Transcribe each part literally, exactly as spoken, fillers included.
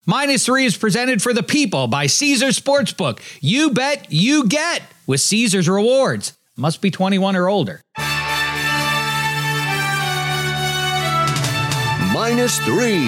Minus Three is presented for the people by Caesars Sportsbook. You bet, you get with Caesars Rewards. Must be twenty-one or older. Minus Three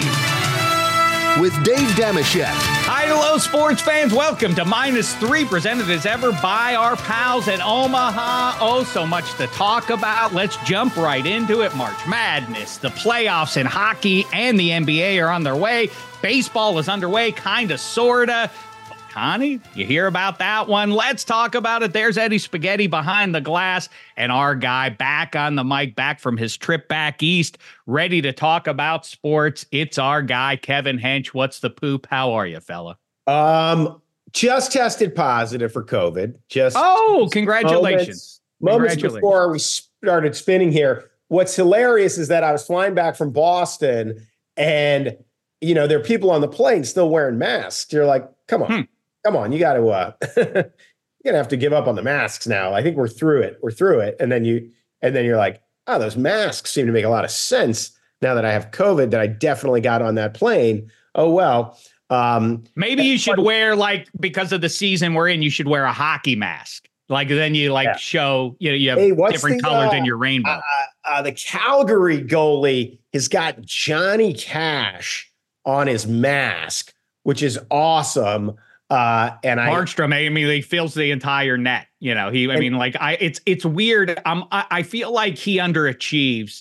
with Dave Dameshek. Hi, hello, sports fans. Welcome to Minus Three, presented as ever by our pals at Omaha. Oh, so much to talk about. Let's jump right into it. March Madness, the playoffs in hockey and the N B A are on their way. Baseball is underway, kind of, sort of. Connie, you hear about that one? Let's talk about it. There's Eddie Spaghetti behind the glass and our guy back on the mic, back from his trip back east, ready to talk about sports. It's our guy, Kevin Hench. What's the poop? How are you, fella? Um, just tested positive for COVID. Just oh, congratulations. Moments, moments congratulations. before we started spinning here. What's hilarious is that I was flying back from Boston and, you know, there are people on the plane still wearing masks. You're like, come on. Hmm. Come on, you got to, uh, you're going to have to give up on the masks now. I think we're through it. We're through it. And then you, and then you're like, oh, those masks seem to make a lot of sense now that I have COVID, that I definitely got on that plane. Oh, well. Um, Maybe you should wear, like, because of the season we're in, you should wear a hockey mask. Like, then you, like, yeah. show, you know, you have hey, different the, colors uh, in your rainbow. Uh, uh, the Calgary goalie has got Johnny Cash on his mask, which is awesome. Uh, and I, Markstrom, I mean, he fills the entire net. You know, he, I and, mean, like, I, it's, it's weird. Um, I, I feel like he underachieves,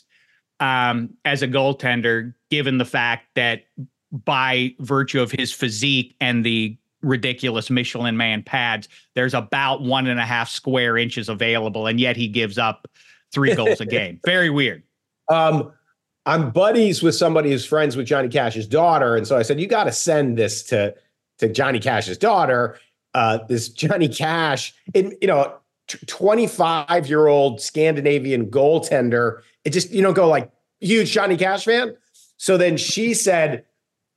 um, as a goaltender, given the fact that by virtue of his physique and the ridiculous Michelin Man pads, there's about one and a half square inches available. And yet he gives up three goals a game. Very weird. Um, I'm buddies with somebody who's friends with Johnny Cash's daughter. And so I said, you got to send this to, to Johnny Cash's daughter, uh, this Johnny Cash, in, you know, twenty-five year old Scandinavian goaltender. It just, you don't go like huge Johnny Cash fan. So then she said,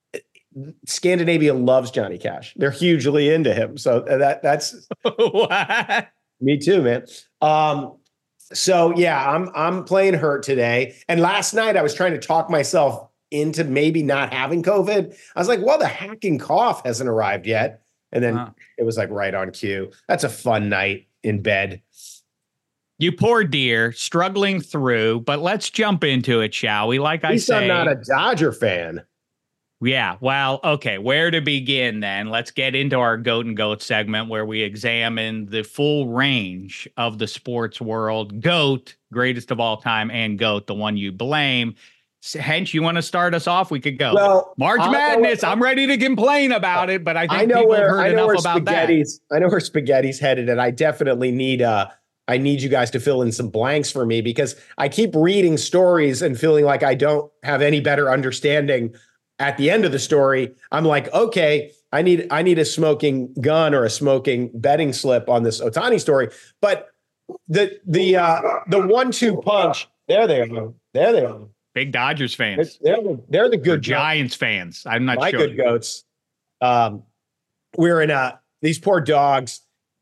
Scandinavia loves Johnny Cash. They're hugely into him. So that that's what? Me too, man. Um, so yeah, I'm, I'm playing hurt today. And last night I was trying to talk myself into maybe not having COVID. I was like, well, the hacking cough hasn't arrived yet. And then wow. It was like right on cue. That's a fun night in bed. You poor dear, struggling through, but let's jump into it, shall we? Like I say, I'm not a Dodger fan. Yeah, well, okay, where to begin then? Let's get into our Goat and Goat segment where we examine the full range of the sports world. Goat, greatest of all time, and Goat, the one you blame. Hench, you want to start us off? We could go. Well, March Madness. I'm ready to complain about it, but I think I know people where, heard I know enough where about spaghetti's, that. I know where spaghetti's headed, and I definitely need uh I need you guys to fill in some blanks for me because I keep reading stories and feeling like I don't have any better understanding at the end of the story. I'm like, okay, I need I need a smoking gun or a smoking betting slip on this Ohtani story. But the the uh, the one two punch, there they are. There they are. Big Dodgers fans. They're the, they're the good Giants fans. I'm not My sure. My good goats. Um, we're in a these poor dogs.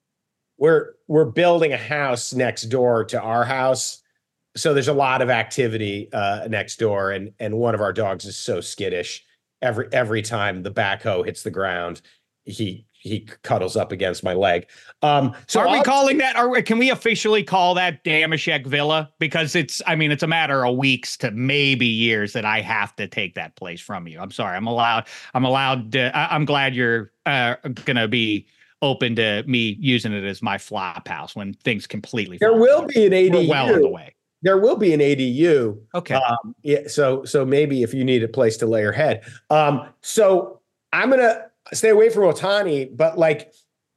We're we're building a house next door to our house, so there's a lot of activity uh, next door, and and one of our dogs is so skittish. Every every time the backhoe hits the ground, he he cuddles up against my leg. Um, so are we I'll, calling that? Are can we officially call that Dameshek Villa? Because it's, I mean, it's a matter of weeks to maybe years that I have to take that place from you. I'm sorry. I'm allowed. I'm allowed. To, I, I'm glad you're uh, going to be open to me using it as my flop house when things completely. There will apart. be an A D U. We're well on the way. There will be an A D U. Okay. Um, yeah. So so maybe if you need a place to lay your head. Um, so I'm gonna stay away from Ohtani, but like,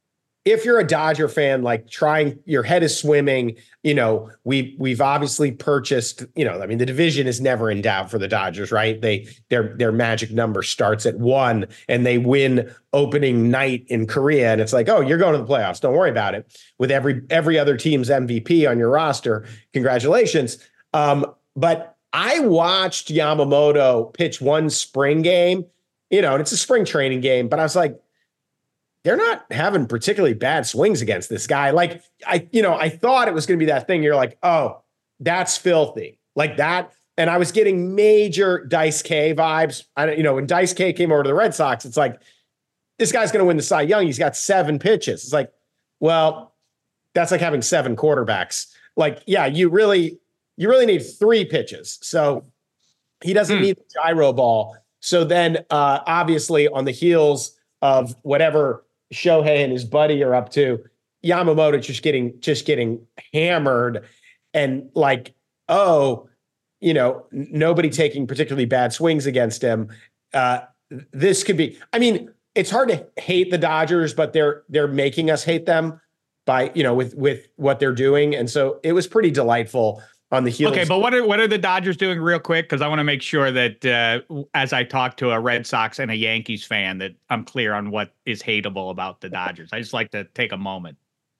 if you're a Dodger fan, like trying, your head is swimming, you know, we we've obviously purchased, you know, I mean, the division is never in doubt for the Dodgers, right? They their their magic number starts at one and they win opening night in Korea. And it's like, oh, you're going to the playoffs. Don't worry about it. With every every other team's M V P on your roster. Congratulations. Um, but I watched Yamamoto pitch one spring game, you know, and it's a spring training game, but I was like, they're not having particularly bad swings against this guy. Like, I, you know, I thought it was going to be that thing. You're like, oh, that's filthy. Like that, And I was getting major Dice K vibes. I don't, you know, when Dice K came over to the Red Sox, it's like, this guy's going to win the Cy Young. He's got seven pitches. It's like, well, that's like having seven quarterbacks. Like, yeah, you really, you really need three pitches. So he doesn't hmm. need the gyro ball. So then, uh, obviously, on the heels of whatever Shohei and his buddy are up to, Yamamoto just getting just getting hammered, and like, oh, you know, n- nobody taking particularly bad swings against him. Uh, this could be. I mean, it's hard to hate the Dodgers, but they're they're making us hate them by, you know, with with what they're doing, and so it was pretty delightful. On the heels. Okay, but what are what are the Dodgers doing real quick? Because I want to make sure that uh, as I talk to a Red Sox and a Yankees fan, that I'm clear on what is hateable about the Dodgers. I just like to take a moment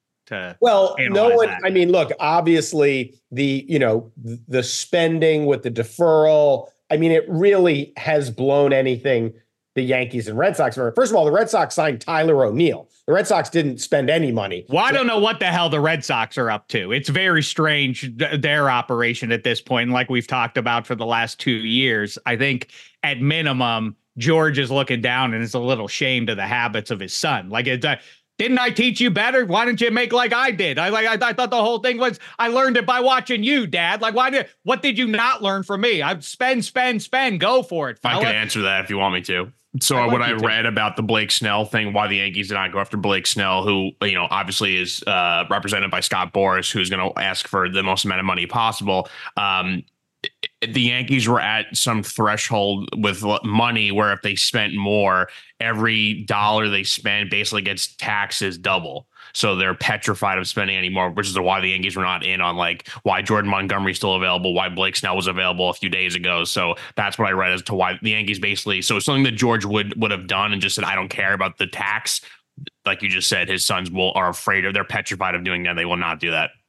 to well, no one. That. I mean, look, obviously the you know the spending with the deferral. I mean, it really has blown anything the Yankees and Red Sox were. First of all, the Red Sox signed Tyler O'Neill. The Red Sox didn't spend any money. Well, I don't know what the hell the Red Sox are up to. It's very strange, th- their operation at this point. And like we've talked about for the last two years, I think at minimum, George is looking down and is a little ashamed of the habits of his son. Like, it, uh, didn't I teach you better? Why didn't you make like I did? I like I, I thought the whole thing was I learned it by watching you, Dad. Like, why did what did you not learn from me? I spend, spend, spend. Go for it, fella. I can answer that if you want me to. So I what I read about the Blake Snell thing, why the Yankees did not go after Blake Snell, who, you know, obviously is uh, represented by Scott Boras, who's going to ask for the most amount of money possible. Um, the Yankees were at some threshold with money where if they spent more, every dollar they spend basically gets taxed as double. So they're petrified of spending anymore, which is why the Yankees were not in on like why Jordan Montgomery's still available, why Blake Snell was available a few days ago. So that's what I read as to why the Yankees basically. So something that George would would have done and just said, I don't care about the tax. Like you just said, his sons will are afraid of, they're petrified of doing that. They will not do that.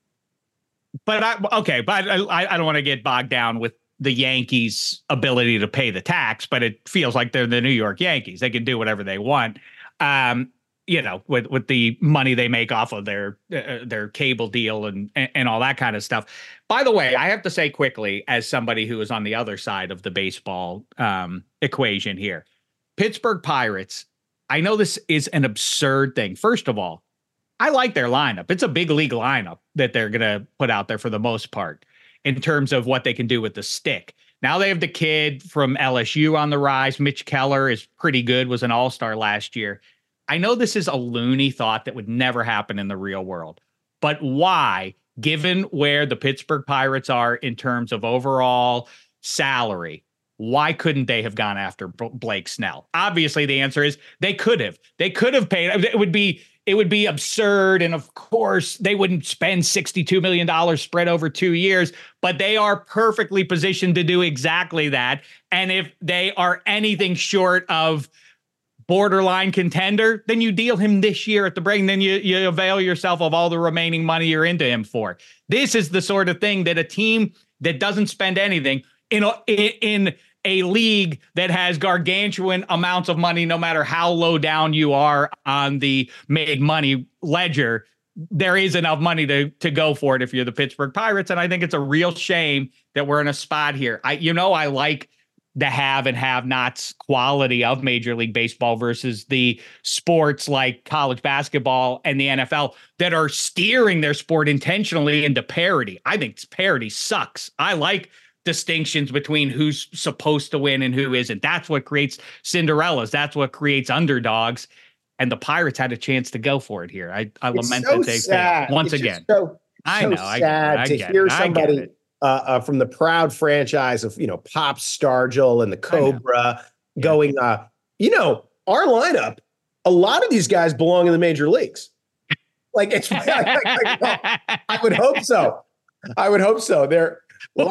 But I, okay, but I, I don't want to get bogged down with the Yankees' ability to pay the tax, but it feels like they're the New York Yankees. They can do whatever they want. Um, you know, with, with the money they make off of their uh, their cable deal and, and and all that kind of stuff. By the way, I have to say quickly, as somebody who is on the other side of the baseball um, equation here, Pittsburgh Pirates, I know this is an absurd thing. First of all, I like their lineup. It's a big league lineup that they're going to put out there for the most part in terms of what they can do with the stick. Now they have the kid from L S U on the rise. Mitch Keller is pretty good, was an all-star last year. I know this is a loony thought that would never happen in the real world, but why, given where the Pittsburgh Pirates are in terms of overall salary, why couldn't they have gone after B- Blake Snell? Obviously, the answer is they could have. They could have paid. It would be it would be absurd, and of course, they wouldn't spend sixty-two million dollars spread over two years. But they are perfectly positioned to do exactly that. And if they are anything short of borderline contender, then you deal him this year at the break, and then you, you avail yourself of all the remaining money you're into him for. This is the sort of thing that a team that doesn't spend anything in a, in a league that has gargantuan amounts of money, no matter how low down you are on the made money ledger, there is enough money to, to go for it if you're the Pittsburgh Pirates. And I think it's a real shame that we're in a spot here. I, you know, I like the have and have nots quality of Major League Baseball versus the sports like college basketball and the N F L that are steering their sport intentionally into parity. I think parity sucks. I like distinctions between who's supposed to win and who isn't. That's what creates Cinderellas. That's what creates underdogs. And the Pirates had a chance to go for it here. I, I lament so that they failed once it's again. So, I so know. Sad I get it. I to get hear it. somebody I get it. Uh, uh, from the proud franchise of, you know, Pop Stargell and the Cobra yeah. going, uh, you know, our lineup, a lot of these guys belong in the major leagues. Like, it's, like, like, like, I would hope so. I would hope so. They're, well,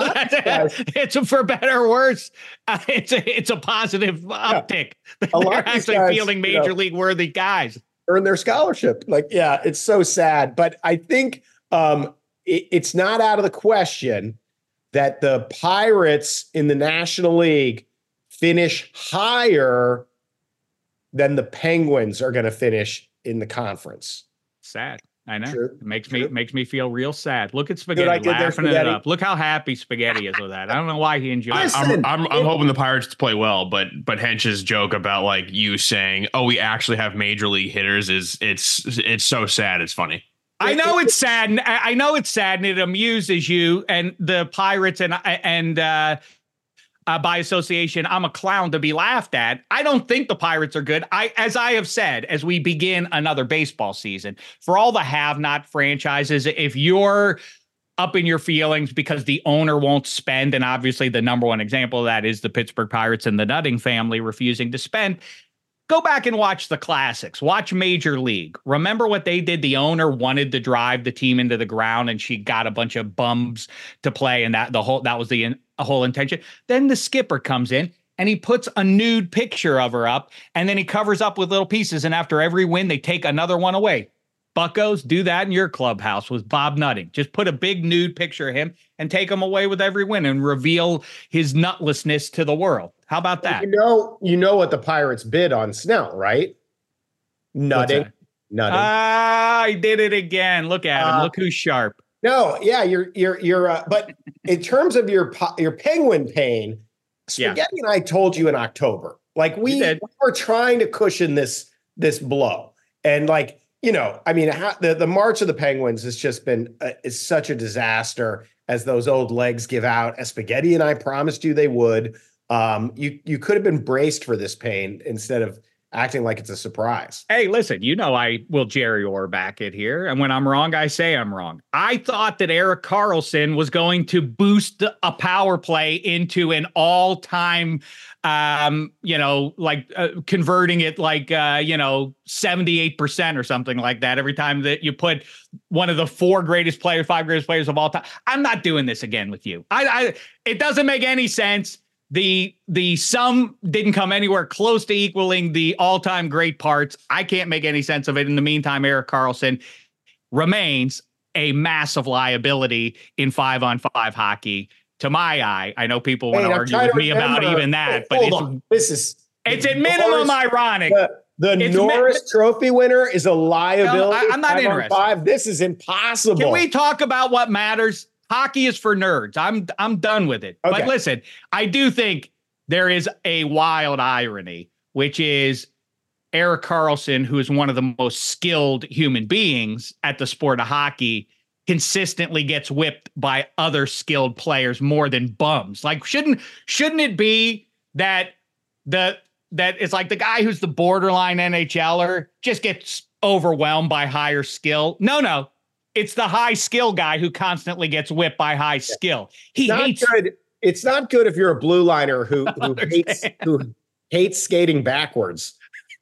it's a, for better or worse. Uh, it's a, it's a positive uptick. Yeah. A lot They're of these actually guys, fielding major you know, league worthy guys. Earn their scholarship. Like, yeah, it's so sad. But I think um, it, it's not out of the question that the Pirates in the National League finish higher than the Penguins are going to finish in the conference. Sad. I know. True. It makes True. me makes me feel real sad. Look at Spaghetti I did there, laughing Spaghetti. it up. Look how happy Spaghetti is with that. I don't know why he enjoys I, it. I'm, I'm I'm hoping the Pirates to play well, but but Hench's joke about like you saying, "Oh, we actually have major league hitters," is it's it's so sad. It's funny. I know it's sad. And I know it's sad, and it amuses you and the Pirates and and uh, uh, by association, I'm a clown to be laughed at. I don't think the Pirates are good. I, as I have said, as we begin another baseball season, for all the have-not franchises, if you're up in your feelings because the owner won't spend, and obviously the number one example of that is the Pittsburgh Pirates and the Nutting family refusing to spend. Go back and watch the classics. Watch Major League. Remember what they did? The owner wanted to drive the team into the ground, and she got a bunch of bums to play, and that the whole that was the in, whole intention. Then the skipper comes in and he puts a nude picture of her up, and then he covers up with little pieces. And after every win, they take another one away. Buccos, do that in your clubhouse with Bob Nutting. Just put a big nude picture of him and take him away with every win and reveal his nutlessness to the world. How about that? You know, you know what the Pirates bid on Snell, right? Nutting. Nutting. Ah, he did it again. Look at him. Uh, Look who's sharp. No, yeah, you're you're you're uh, but in terms of your your Penguin pain, Spaghetti Yeah. and I told you in October. Like we, we were trying to cushion this this blow. And like, you know, I mean, how, the, the March of the Penguins has just been uh, is such a disaster as those old legs give out, as Spaghetti and I promised you they would. Um, you you could have been braced for this pain instead of acting like it's a surprise. Hey, listen, you know I will Jerry Orbach it here. And when I'm wrong, I say I'm wrong. I thought that Erik Karlsson was going to boost a power play into an all-time, um, you know, like uh, converting it like, uh, you know, seventy-eight percent or something like that every time that you put one of the four greatest players, five greatest players of all time. I'm not doing this again with you. I, I it doesn't make any sense. The the sum didn't come anywhere close to equaling the all-time great parts. I can't make any sense of it. In the meantime, Erik Karlsson remains a massive liability in five-on-five hockey. To my eye, I know people want Hey, to I'm argue trying with to me remember- about even that, but Hold it's on. This is it's the at minimum Norris- ironic. The, the It's Norris mi- Trophy winner is a liability. I- I'm not five on interested. Five. This is impossible. Can we talk about what matters? Hockey is for nerds. I'm I'm done with it. Okay. But listen, I do think there is a wild irony, which is Erik Karlsson, who is one of the most skilled human beings at the sport of hockey, consistently gets whipped by other skilled players more than bums. Like, shouldn't shouldn't it be that the that it's like the guy who's the borderline NHLer just gets overwhelmed by higher skill? No, no. It's the high skill guy who constantly gets whipped by high skill. He Not hates good. It's not good if you're a blue liner who who hates who hates skating backwards.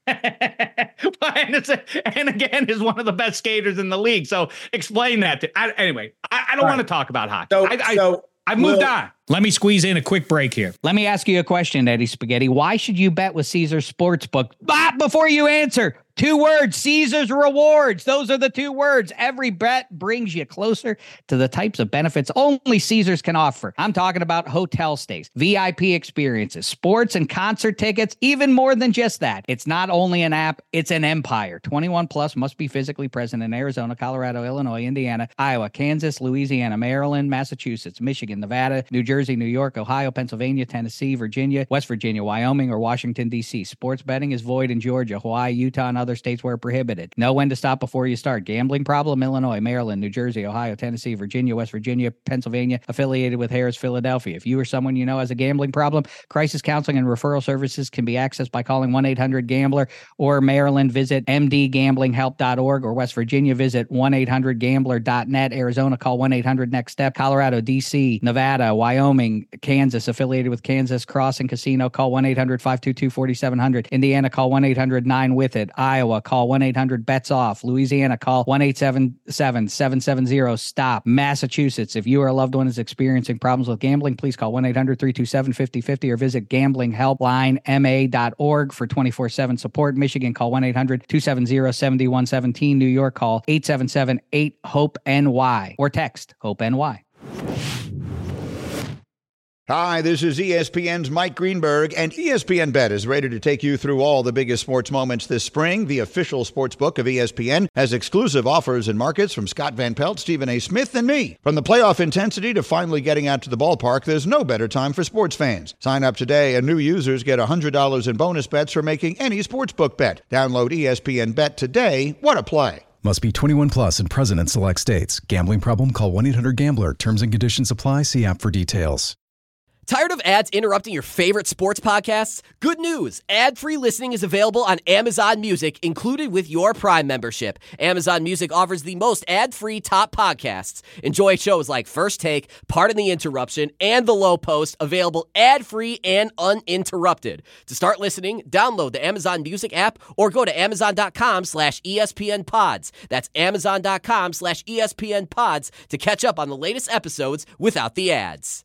and, it's a, and again is one of the best skaters in the league. So explain that to I, anyway. I, I don't All want right. to talk about hockey. So, I, I, so I've moved we'll- on. Let me squeeze in a quick break here. Let me ask you a question, Eddie Spaghetti. Why should you bet with Caesars Sportsbook? But before you answer, two words, Caesars Rewards. Those are the two words. Every bet brings you closer to the types of benefits only Caesars can offer. I'm talking about hotel stays, V I P experiences, sports and concert tickets, even more than just that. It's not only an app, it's an empire. twenty-one plus must be physically present in Arizona, Colorado, Illinois, Indiana, Iowa, Kansas, Louisiana, Maryland, Massachusetts, Michigan, Nevada, New Jersey, New York, Ohio, Pennsylvania, Tennessee, Virginia, West Virginia, Wyoming, or Washington, D C. Sports betting is void in Georgia, Hawaii, Utah, and other states where prohibited. Know when to stop before you start. Gambling problem? Illinois, Maryland, New Jersey, Ohio, Tennessee, Virginia, West Virginia, Pennsylvania, affiliated with Harris, Philadelphia. If you or someone you know has a gambling problem, crisis counseling and referral services can be accessed by calling one eight hundred gambler, or Maryland, visit m d gambling help dot org, or West Virginia, visit one eight hundred gambler dot net. Arizona, call one eight hundred next step. Colorado, D C, Nevada, Wyoming, Kansas, affiliated with Kansas Crossing Casino, call one eight hundred five two two four seven zero zero. Indiana, call one eight hundred nine with it. Iowa, call one eight hundred bets off. Louisiana, call one eight seven seven seven seven zero stop. Massachusetts, if you or a loved one is experiencing problems with gambling, please call one eight hundred three two seven five zero five zero or visit gambling helpline m a dot org for twenty-four seven support. Michigan, call one eight hundred two seven zero seven one one seven. New York, call eight seven seven eight hope N Y or text HOPE-N Y. Hi, this is E S P N's Mike Greenberg, and E S P N Bet is ready to take you through all the biggest sports moments this spring. The official sports book of E S P N has exclusive offers and markets from Scott Van Pelt, Stephen A. Smith, and me. From the playoff intensity to finally getting out to the ballpark, there's no better time for sports fans. Sign up today, and new users get one hundred dollars in bonus bets for making any sportsbook bet. Download E S P N Bet today. What a play. Must be twenty-one plus and present in select states. Gambling problem? Call one eight hundred gambler. Terms and conditions apply. See app for details. Tired of ads interrupting your favorite sports podcasts? Good news. Ad-free listening is available on Amazon Music, included with your Prime membership. Amazon Music offers the most ad-free top podcasts. Enjoy shows like First Take, Pardon the Interruption, and The Low Post, available ad-free and uninterrupted. To start listening, download the Amazon Music app or go to amazon.com slash ESPN pods. That's amazon.com slash ESPN pods to catch up on the latest episodes without the ads.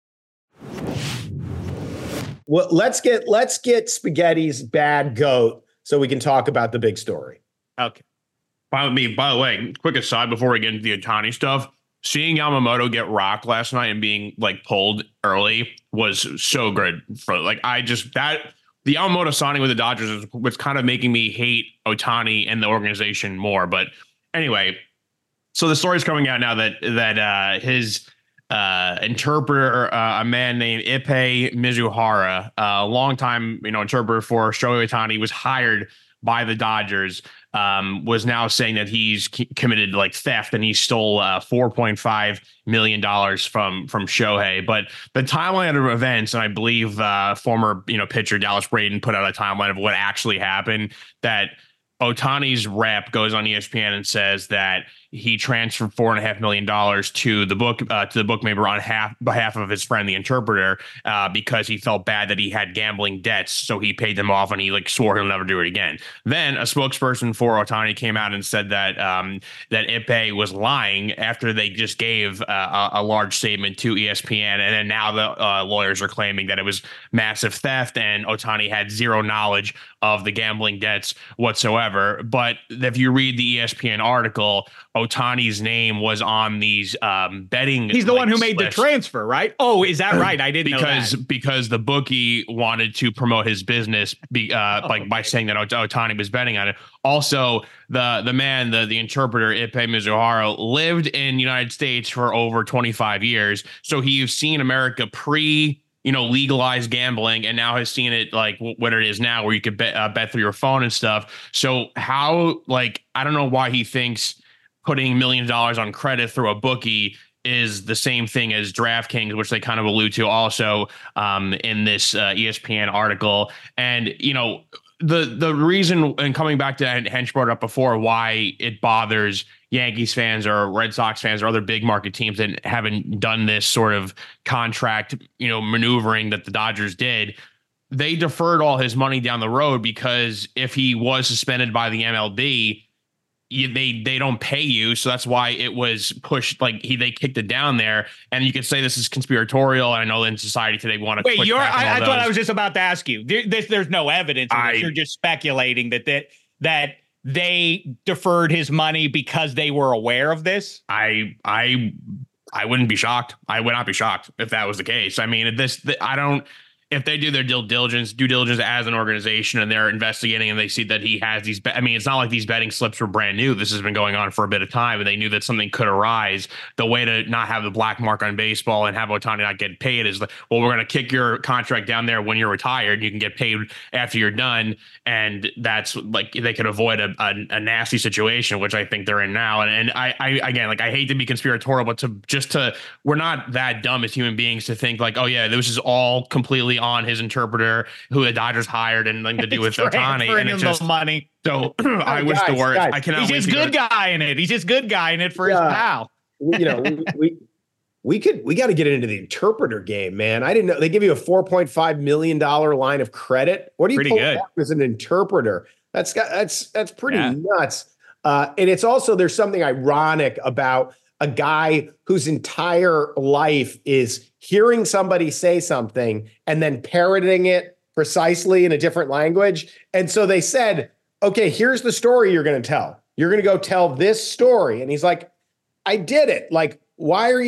Well, let's get let's get Spaghetti's bad goat so we can talk about the big story. Okay. By me, by the way, quick aside before we get into the Ohtani stuff, seeing Yamamoto get rocked last night and being like pulled early was so good. For like, I just that the Yamamoto signing with the Dodgers is what's kind of making me hate Ohtani and the organization more. But anyway, so the story's coming out now that that uh, his. Uh, interpreter, uh, a man named Ippei Mizuhara, a uh, longtime, you know, interpreter for Shohei Ohtani, was hired by the Dodgers, um, was now saying that he's c- committed like theft and he stole uh, four point five million dollars from from Shohei. But the timeline of events, and I believe uh, former, you know, pitcher Dallas Braden put out a timeline of what actually happened, that Ohtani's rep goes on E S P N and says that he transferred four and a half million dollars to the book uh, to the bookmaker on half behalf of his friend, the interpreter, uh, because he felt bad that he had gambling debts. So he paid them off and he like swore he'll never do it again. Then a spokesperson for Ohtani came out and said that um, that Ippei was lying after they just gave uh, a, a large statement to E S P N. And then now the uh, lawyers are claiming that it was massive theft and Ohtani had zero knowledge of the gambling debts whatsoever. But if you read the E S P N article, Ohtani's name was on these um, betting. He's the like, one who made slips. the transfer, right? Oh, is that right? I didn't because know that. because the bookie wanted to promote his business, be, uh, Oh, like okay. by saying that Ot- Ohtani was betting on it. Also, the the man, the the interpreter Ippei Mizuhara, lived in the United States for over twenty-five years, so he's seen America pre. you know, legalized gambling, and now has seen it like what it is now, where you could bet uh, bet through your phone and stuff. So how, like, I don't know why he thinks putting millions of dollars on credit through a bookie is the same thing as DraftKings, which they kind of allude to also um, in this uh, E S P N article. And, you know, the the reason, and coming back to Hench brought up before, why it bothers Yankees fans or Red Sox fans or other big market teams that haven't done this sort of contract, you know, maneuvering that the Dodgers did. They deferred all his money down the road because if he was suspended by the M L B, you, they they don't pay you, so that's why it was pushed. Like he they kicked it down there, and you could say this is conspiratorial. And I know in society today we want to Wait, you're. I, I those. thought I was just about to ask you. There, there's, there's no evidence. Of I, this. You're just speculating that that that they deferred his money because they were aware of this. I I I wouldn't be shocked. I would not be shocked if that was the case. I mean, this the, I don't. If they do their due diligence, due diligence as an organization, and they're investigating and they see that he has these, be- I mean, it's not like these betting slips were brand new. This has been going on for a bit of time, and they knew that something could arise. The way to not have the black mark on baseball and have Ohtani not get paid is like, well, we're going to kick your contract down there when you're retired. You can get paid after you're done. And that's like, they could avoid a, a, a nasty situation, which I think they're in now. And, and I, I, again, like, I hate to be conspiratorial, but to just to, we're not that dumb as human beings to think like, oh yeah, this is all completely on his interpreter who the Dodgers hired and nothing to do with Ohtani. And it's just money. So I wish guys, the worst. guys. I cannot He's wait just to go good to- guy in it. He's just good guy in it for Yeah. his pal. You know, we we, we could we got to get into the interpreter game, man. I didn't know they give you a four point five million dollars line of credit. What do you Pretty pull good. off as an interpreter? That's got that's that's pretty Yeah. nuts. Uh, and it's also, there's something ironic about a guy whose entire life is hearing somebody say something and then parroting it precisely in a different language. And so they said, okay, here's the story you're going to tell. You're going to go tell this story. And he's like, I did it. Like, why are you, th-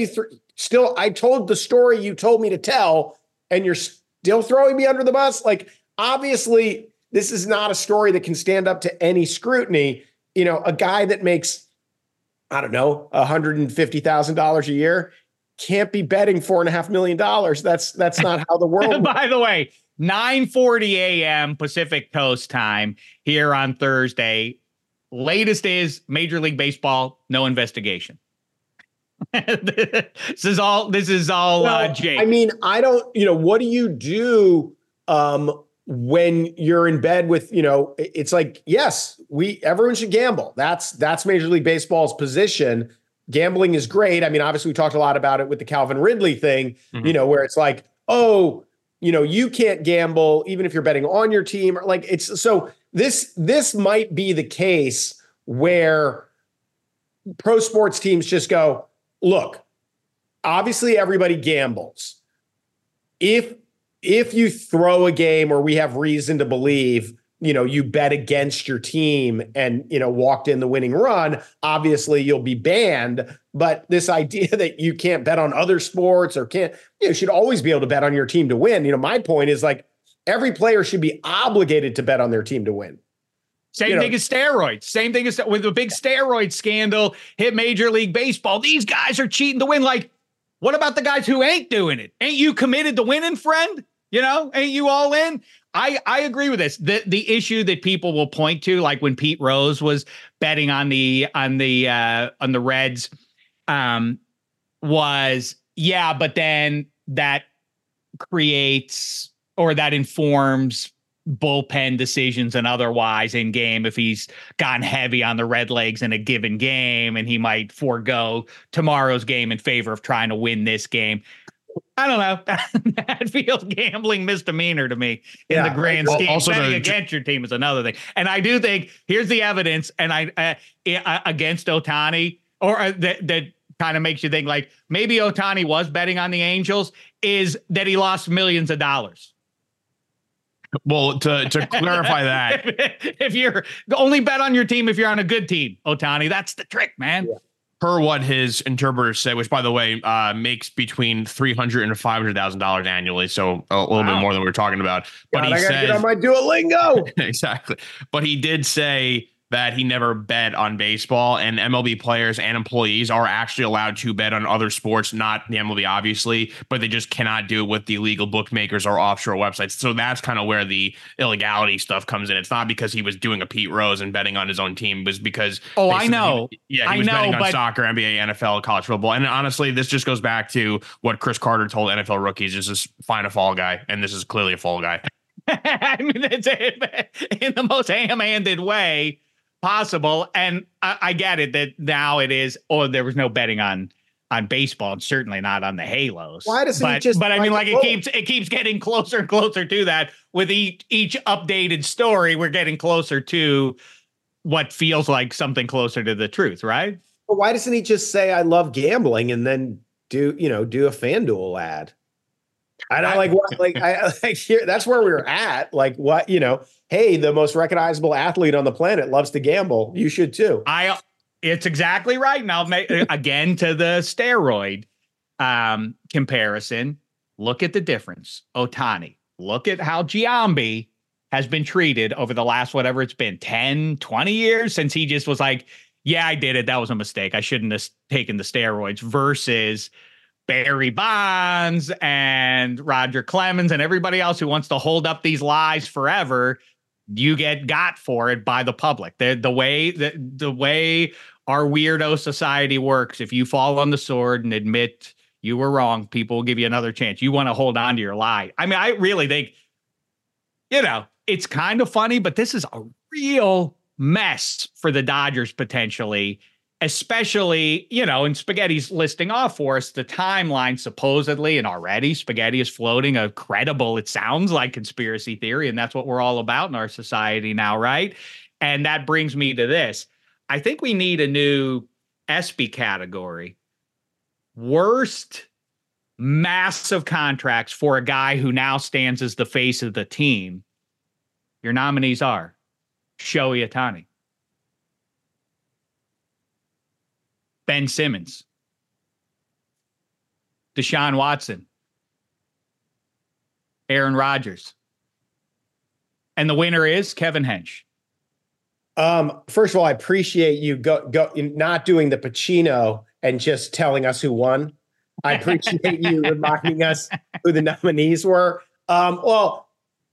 still, I told the story you told me to tell, and you're still throwing me under the bus. Like, obviously, this is not a story that can stand up to any scrutiny. You know, a guy that makes, I don't know, one hundred fifty thousand dollars a year can't be betting four and a half million dollars. That's that's not how the world. By the way, nine forty a.m. Pacific Coast time here on Thursday. Latest is Major League Baseball, no investigation. this is all. This is all. Well, uh, Jake. I mean, I don't. You know, what do you do um, when you're in bed with? You know, it's like, yes, we everyone should gamble. That's that's Major League Baseball's position. Gambling is great. I mean, obviously, we talked a lot about it with the Calvin Ridley thing, mm-hmm. you know, where it's like, oh, you know, you can't gamble even if you're betting on your team. Or like it's so this this might be the case where pro sports teams just go, look, obviously everybody gambles. If if you throw a game or we have reason to believe, you know, you bet against your team and, you know, walked in the winning run, obviously you'll be banned. But this idea that you can't bet on other sports or can't, you know, should always be able to bet on your team to win. You know, my point is like every player should be obligated to bet on their team to win. Same you thing know. as steroids. Same thing as with the big steroid scandal hit Major League Baseball. These guys are cheating to win. Like, what about the guys who ain't doing it? Ain't you committed to winning, friend? You know, ain't you all in? I, I agree with this. The the issue that people will point to, like when Pete Rose was betting on the on the uh, on the Reds, um, was yeah, but then that creates or that informs bullpen decisions and otherwise in game if he's gone heavy on the red legs in a given game and he might forego tomorrow's game in favor of trying to win this game. I don't know. That feels gambling misdemeanor to me in yeah, the grand scheme. Also, betting the, against your team is another thing. And I do think here's the evidence and I uh, against Ohtani or uh, that, that kind of makes you think like maybe Ohtani was betting on the Angels is that he lost millions of dollars. Well, to, to clarify that, if, if you're only bet on your team, if you're on a good team, Ohtani, that's the trick, man. Yeah. Per what his interpreter said, which by the way, uh, makes between three hundred and five hundred thousand dollars annually. So a little wow. bit more than we were talking about, but God, he I gotta says get on my Duolingo. Exactly. But he did say that he never bet on baseball, and M L B players and employees are actually allowed to bet on other sports, not the M L B, obviously, but they just cannot do it with the illegal bookmakers or offshore websites. So that's kind of where the illegality stuff comes in. It's not because he was doing a Pete Rose and betting on his own team. It was because oh, I know, he, yeah, he I was know, betting on but- soccer, N B A, N F L, college football, and honestly, this just goes back to what Chris Carter told N F L rookies: is just find a fall guy, and this is clearly a fall guy. I mean, it's in the most ham-handed way possible. And I, I get it that now it is, oh, there was no betting on on baseball and certainly not on the Halos. Why doesn't but, he just but I mean, like oh. it keeps it keeps getting closer and closer to that. With each each updated story, we're getting closer to what feels like something closer to the truth, right? But why doesn't he just say I love gambling and then do, you know, do a FanDuel ad? I don't like what like I like here. That's where we were at. Like what, you know, hey, the most recognizable athlete on the planet loves to gamble. You should too. I it's exactly right. Now, again, to the steroid um, comparison, look at the difference. Ohtani, look at how Giambi has been treated over the last, whatever it's been, ten, twenty years since he just was like, yeah, I did it. That was a mistake. I shouldn't have taken the steroids versus Barry Bonds and Roger Clemens and everybody else who wants to hold up these lies forever. You get got for it by the public. The, the way the, the way our weirdo society works, if you fall on the sword and admit you were wrong, people will give you another chance. You want to hold on to your lie. I mean, I really think, you know, it's kind of funny, but this is a real mess for the Dodgers potentially. Especially, you know, and Spaghetti's listing off for us the timeline supposedly, and already Spaghetti is floating a credible, it sounds like, conspiracy theory, and that's what we're all about in our society now, right? And that brings me to this. I think we need a new ESPY category. Worst massive contracts for a guy who now stands as the face of the team. Your nominees are Shohei Ohtani, Ben Simmons, Deshaun Watson, Aaron Rodgers. And the winner is Kevin Hench. Um, first of all, I appreciate you go, go not doing the Pacino and just telling us who won. I appreciate you reminding us who the nominees were. Um, well,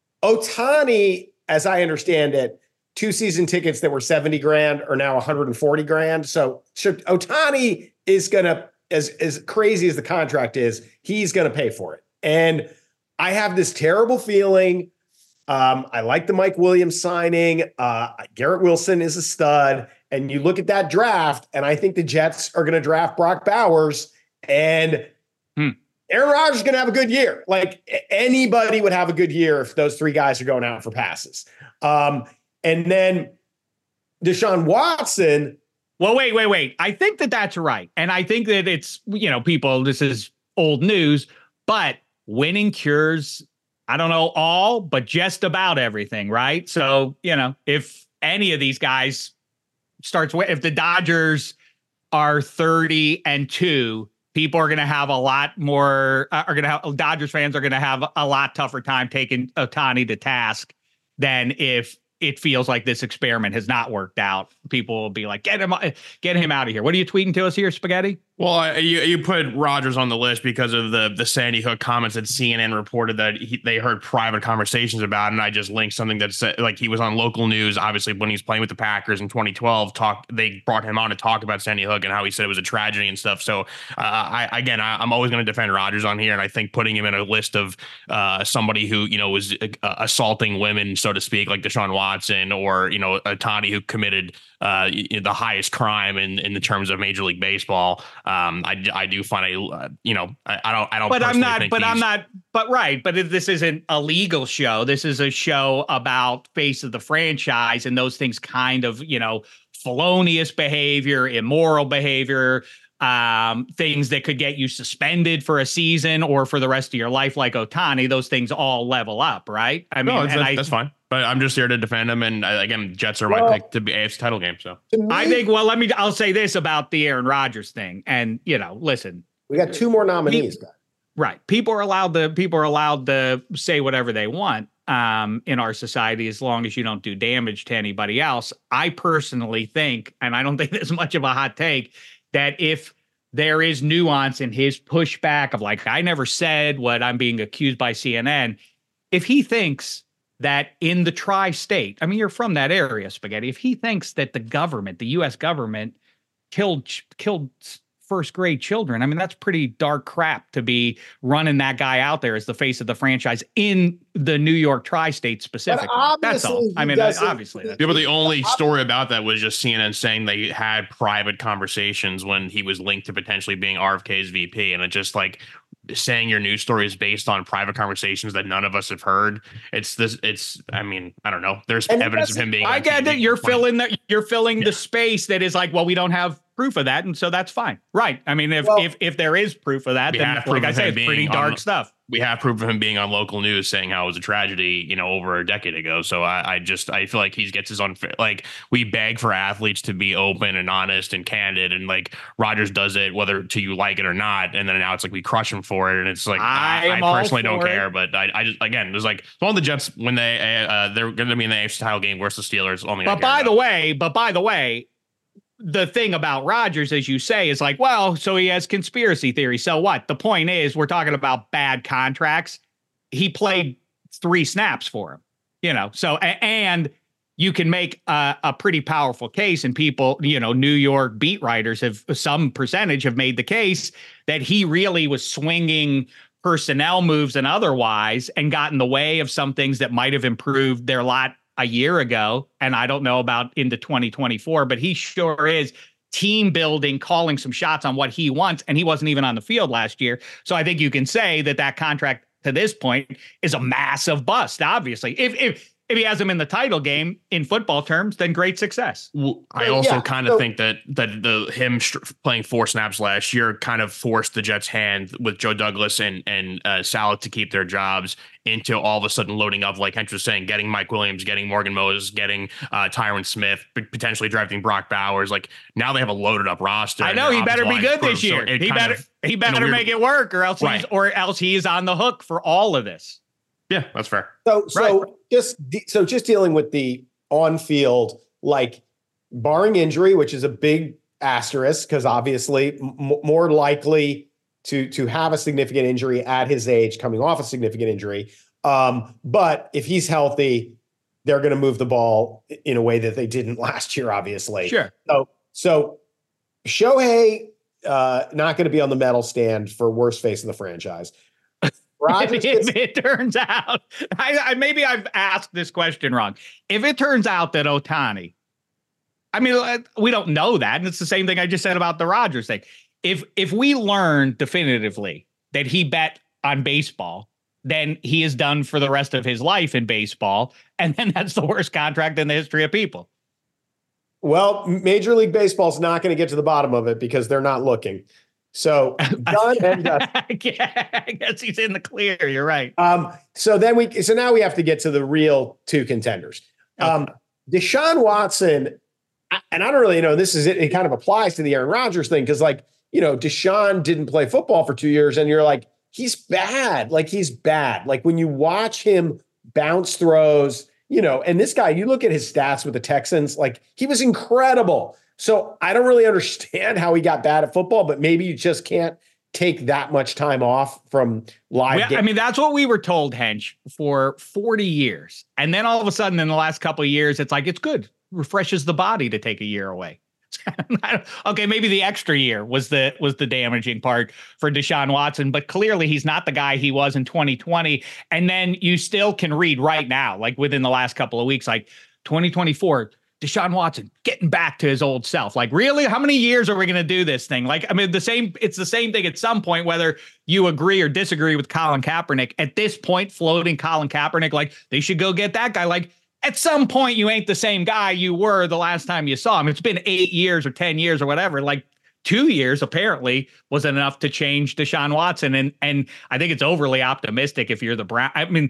Ohtani, as I understand it, two season tickets that were seventy grand are now one hundred forty grand. So, so Ohtani is going to, as, as crazy as the contract is, he's going to pay for it. And I have this terrible feeling. Um, I like the Mike Williams signing. Uh, Garrett Wilson is a stud. And you look at that draft, and I think the Jets are going to draft Brock Bowers. And hmm. Aaron Rodgers is going to have a good year. Like anybody would have a good year if those three guys are going out for passes. Um, and then Deshaun Watson. Well, wait, wait, wait. I think that that's right. And I think that it's, you know, people, this is old news, but winning cures, I don't know all, but just about everything, right? So, you know, if any of these guys starts, if the Dodgers are thirty and two, people are going to have a lot more, uh, are going to have, Dodgers fans are going to have a lot tougher time taking Ohtani to task than if it feels like this experiment has not worked out. People will be like, get him, get him out of here. What are you tweeting to us here, Spaghetti? Well, I, you you put Rodgers on the list because of the the Sandy Hook comments that C N N reported that he, they heard private conversations about, and I just linked something that said like he was on local news. Obviously, when he was playing with the Packers in twenty twelve, talk they brought him on to talk about Sandy Hook and how he said it was a tragedy and stuff. So, uh, I again, I, I'm always going to defend Rodgers on here, and I think putting him in a list of uh, somebody who you know was uh, assaulting women, so to speak, like Deshaun Watson or you know Ohtani, who committed uh, the highest crime in in the terms of Major League Baseball. Um, I, I do find a, uh, you know, I, I don't, I don't, but I'm not, but I'm not, but right. But if this isn't a legal show, this is a show about face of the franchise and those things kind of, you know, felonious behavior, immoral behavior, um, things that could get you suspended for a season or for the rest of your life, like Ohtani, those things all level up. Right. I mean, no, and that's, I, that's fine. But I'm just here to defend him. And uh, again, Jets are my well, pick to be A F C title game. So I think, well, let me, I'll say this about the Aaron Rodgers thing. And, you know, listen, we got two more nominees. People, right. People are allowed to, people are allowed to say whatever they want um, in our society, as long as you don't do damage to anybody else. I personally think, and I don't think there's much of a hot take, that if there is nuance in his pushback of like, I never said what I'm being accused by C N N. If he thinks that in the tri-state, I mean, you're from that area, Spaghetti. If he thinks that the government, the U S government, killed killed first grade children, I mean, that's pretty dark crap to be running that guy out there as the face of the franchise in the New York tri-state specifically. That's all. I mean, obviously. That's yeah, but the only story about that was just C N N saying they had private conversations when he was linked to potentially being R F K's V P, and it just like saying your news story is based on private conversations that none of us have heard. It's this. It's. I mean, I don't know. There's and evidence of him being. I get that you're filling the you're filling yeah. the space that is like, well, we don't have proof of that, and so that's fine, right? I mean, if well, if if there is proof of that, then like I say, it's pretty dark on, stuff. We have proof of him being on local news saying how it was a tragedy, you know, over a decade ago. So I, I just I feel like he gets his unfair. Like we beg for athletes to be open and honest and candid, and like Rodgers does it whether to you like it or not. And then now it's like we crush him for it, and it's like I, I personally don't care, it. but I, I just again there's like all the Jets when they uh, they're going to be in the A F C title game versus the Steelers. Only but by the way, but by the way. The thing about Rodgers, as you say, is like, well, so he has conspiracy theory. So what? The point is, we're talking about bad contracts. He played three snaps for him, you know, so and you can make a, a pretty powerful case. And people, you know, New York beat writers have some percentage have made the case that he really was swinging personnel moves and otherwise and got in the way of some things that might have improved their lot a year ago, and I don't know about into twenty twenty-four, but he sure is team building, calling some shots on what he wants, and he wasn't even on the field last year. So I think you can say that that contract to this point is a massive bust, obviously. If if if he has him in the title game in football terms, then great success. Well, I also yeah, kind of so, think that that the him st- playing four snaps last year kind of forced the Jets' hand with Joe Douglas and and uh, Saleh to keep their jobs into all of a sudden loading up, like Hench was saying, getting Mike Williams, getting Morgan Moses, getting uh, Tyron Smith, p- potentially drafting Brock Bowers. Like now they have a loaded up roster. I know he better be good this year. So he better of, he better weird, make it work, or else right. he's or else he is on the hook for all of this. Yeah, that's fair. So, so Right. just de- so just dealing with the on-field, like barring injury, which is a big asterisk because obviously m- more likely to to have a significant injury at his age, coming off a significant injury. Um, but if he's healthy, they're going to move the ball in a way that they didn't last year, obviously. Sure. So, so Shohei uh, not going to be on the medal stand for worst face of the franchise. Rodgers if it turns out, I, I maybe I've asked this question wrong. If it turns out that Ohtani, I mean, we don't know that, and it's the same thing I just said about the Rodgers thing. If if we learn definitively that he bet on baseball, then he is done for the rest of his life in baseball, and then that's the worst contract in the history of people. Well, Major League Baseball is not going to get to the bottom of it because they're not looking. So done and done. I guess he's in the clear. You're right. Um, so then we, so now we have to get to the real two contenders. Okay. Um, Deshaun Watson, and I don't really know, this is it. It kind of applies to the Aaron Rodgers thing. Cause like, you know, Deshaun didn't play football for two years and you're like, he's bad. Like he's bad. Like when you watch him bounce throws, you know, and this guy, you look at his stats with the Texans, like he was incredible. So I don't really understand how he got bad at football, but maybe you just can't take that much time off from live well, games. I mean, that's what we were told, Hench, for forty years. And then all of a sudden in the last couple of years, it's like, it's good. Refreshes the body to take a year away. Okay, maybe the extra year was the was the damaging part for Deshaun Watson, but clearly he's not the guy he was in twenty twenty. And then you still can read right now, like within the last couple of weeks, like twenty twenty-four, Deshaun Watson getting back to his old self. Like, really? How many years are we going to do this thing? Like, I mean, the same, it's the same thing at some point, whether you agree or disagree with Colin Kaepernick. At this point, floating Colin Kaepernick, like they should go get that guy. Like at some point, you ain't the same guy you were the last time you saw him. It's been eight years or ten years or whatever. Like two years apparently was enough to change Deshaun Watson. And, and I think it's overly optimistic if you're the Brown. I mean,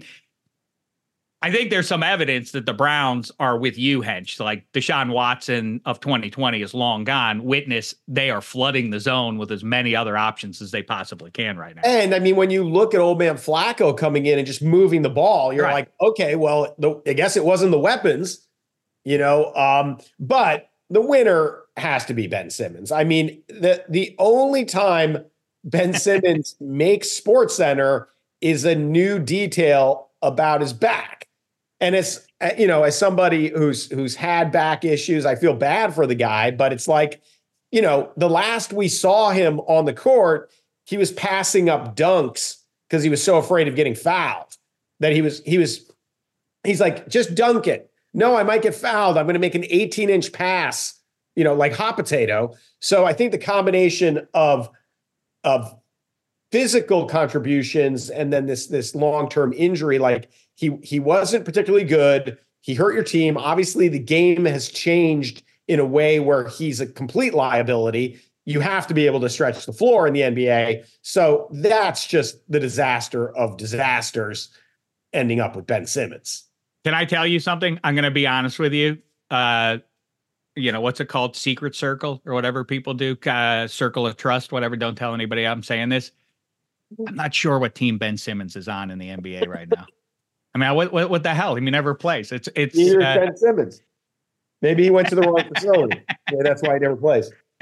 I think there's some evidence that the Browns are with you, Hench. Like Deshaun Watson of twenty twenty is long gone. Witness, they are flooding the zone with as many other options as they possibly can right now. And I mean, when you look at old man Flacco coming in and just moving the ball, you're Right. like, okay, well, the, I guess it wasn't the weapons, you know, um, but the winner has to be Ben Simmons. I mean, the, the only time Ben Simmons makes SportsCenter is a new detail about his back. And it's, you know, as somebody who's who's had back issues, I feel bad for the guy, but it's like, you know, the last we saw him on the court, he was passing up dunks because he was so afraid of getting fouled that he was, he was, he's like, just dunk it. No, I might get fouled. I'm going to make an eighteen inch pass, you know, like hot potato. So I think the combination of, of physical contributions and then this, this long-term injury, like he, he wasn't particularly good. He hurt your team. Obviously the game has changed in a way where he's a complete liability. You have to be able to stretch the floor in the N B A. So that's just the disaster of disasters ending up with Ben Simmons. Can I tell you something? I'm going to be honest with you. Uh, you know, what's it called? Secret circle or whatever people do. Uh, circle of trust, whatever. Don't tell anybody I'm saying this. I'm not sure what team Ben Simmons is on in the N B A right now. I mean, what, what, what the hell? He never plays. It's, it's Neither uh, Ben Simmons. Maybe he went to the wrong facility. Maybe that's why he never plays. Who,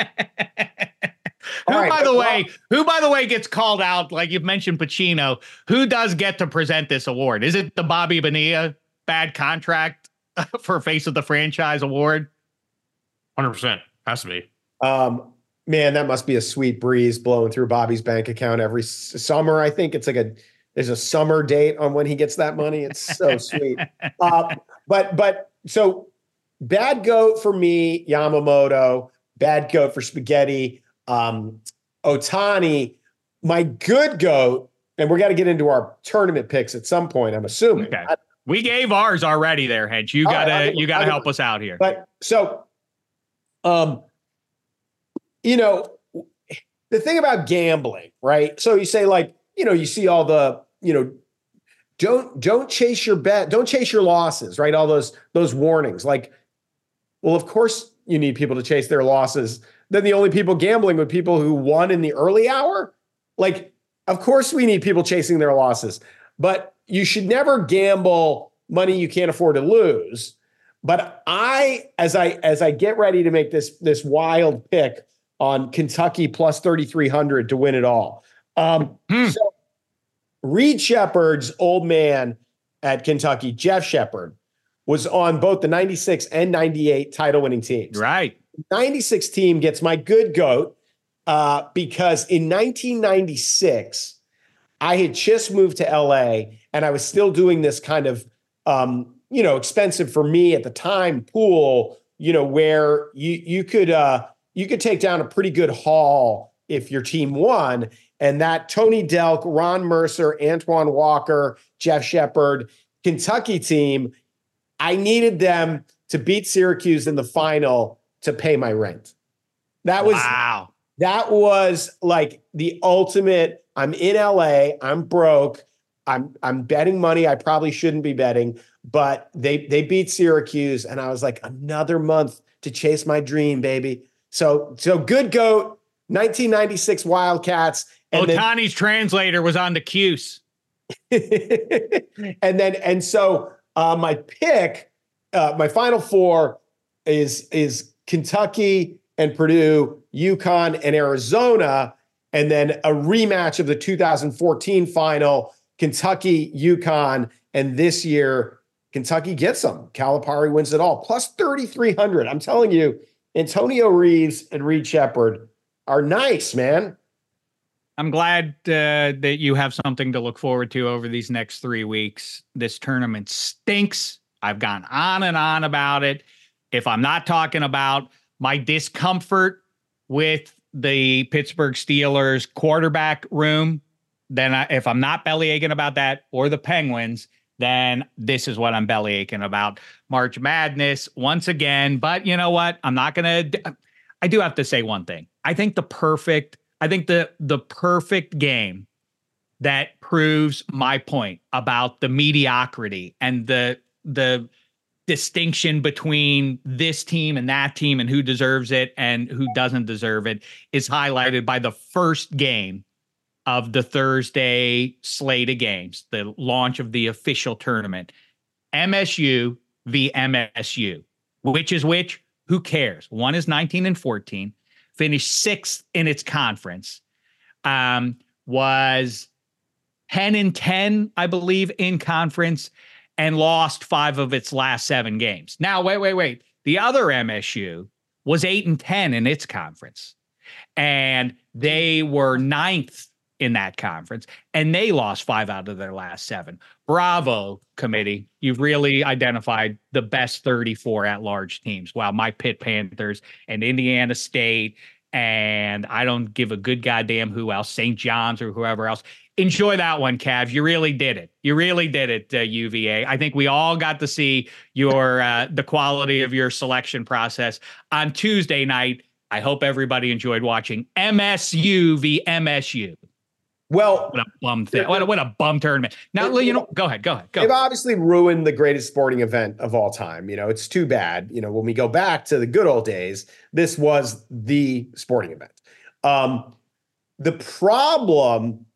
right, by the well, way, who, by the way, gets called out? Like you've mentioned Pacino. Who does get to present this award? Is it the Bobby Bonilla bad contract for face of the franchise award? one hundred percent has to be. Um, man, that must be a sweet breeze blowing through Bobby's bank account every s- summer. I think it's like a, there's a summer date on when he gets that money. It's so sweet. Uh, but, but so bad goat for me, Yamamoto, bad goat for Spaghetti, um, Ohtani, my good goat. And we're got to get into our tournament picks at some point, I'm assuming. Okay. I, We gave ours already there, Hench. You gotta right, you gotta help us out here. But so, um, you know, the thing about gambling, right? So you say like, you know, you see all the, you know, don't don't chase your bet, don't chase your losses, right? All those those warnings. Like, well, of course you need people to chase their losses. Then the only people gambling would people who won in the early hour. Like, of course we need people chasing their losses, but you should never gamble money you can't afford to lose. But I, as I as I get ready to make this this wild pick on Kentucky plus thirty-three hundred to win it all. Um, hmm. So Reed Shepherd's old man at Kentucky, Jeff Shepherd, was on both the ninety-six and ninety-eight title winning teams. Right. ninety-six team gets my good goat uh, because in nineteen ninety-six, I had just moved to L A and I was still doing this kind of, um, you know, expensive for me at the time pool, you know, where you you could uh, you could take down a pretty good haul if your team won. And that Tony Delk, Ron Mercer, Antoine Walker, Jeff Shepherd, Kentucky team, I needed them to beat Syracuse in the final to pay my rent. That was wow. That was like the ultimate. I'm in L A. I'm broke. I'm I'm betting money I probably shouldn't be betting, but they they beat Syracuse, and I was like, another month to chase my dream, baby. So so good goat, nineteen ninety-six Wildcats. And Otani's then, translator was on the Cuse. and then and so uh, my pick, uh, my final four is is Kentucky and Purdue, UConn and Arizona, and then a rematch of the two thousand fourteen final, Kentucky, UConn, and this year Kentucky gets them. Calipari wins it all, plus thirty-three hundred. I'm telling you, Antonio Reeves and Reed Shepherd are nice, man. I'm glad uh, that you have something to look forward to over these next three weeks. This tournament stinks. I've gone on and on about it. If I'm not talking about my discomfort with the Pittsburgh Steelers quarterback room, then I, if I'm not belly aching about that, or the Penguins, then this is what I'm belly aching about. March Madness once again. But you know what? I'm not going to, I do have to say one thing. I think the perfect I think the the perfect game that proves my point about the mediocrity and the the distinction between this team and that team and who deserves it and who doesn't deserve it is highlighted by the first game of the Thursday slate of games, the launch of the official tournament. M S U v M S U. Which is which? Who cares? One is nineteen and fourteen. Finished sixth in its conference, um, was ten and ten, I believe, in conference, and lost five of its last seven games. Now, wait, wait, wait. The other M S U was eight and ten in its conference, and they were ninth in that conference, and they lost five out of their last seven. Bravo, committee. You've really identified the best thirty-four at-large teams. Wow, my Pitt Panthers and Indiana State, and I don't give a good goddamn who else, Saint John's or whoever else. Enjoy that one, Cavs. You really did it. You really did it, uh, U V A. I think we all got to see your uh, the quality of your selection process on Tuesday night. I hope everybody enjoyed watching M S U v M S U. Well, what a bum thing. What a, what a bum tournament. Now, you know, go ahead, go ahead, go. They've obviously ruined the greatest sporting event of all time. You know, it's too bad. You know, when we go back to the good old days, this was the sporting event. Um, the problem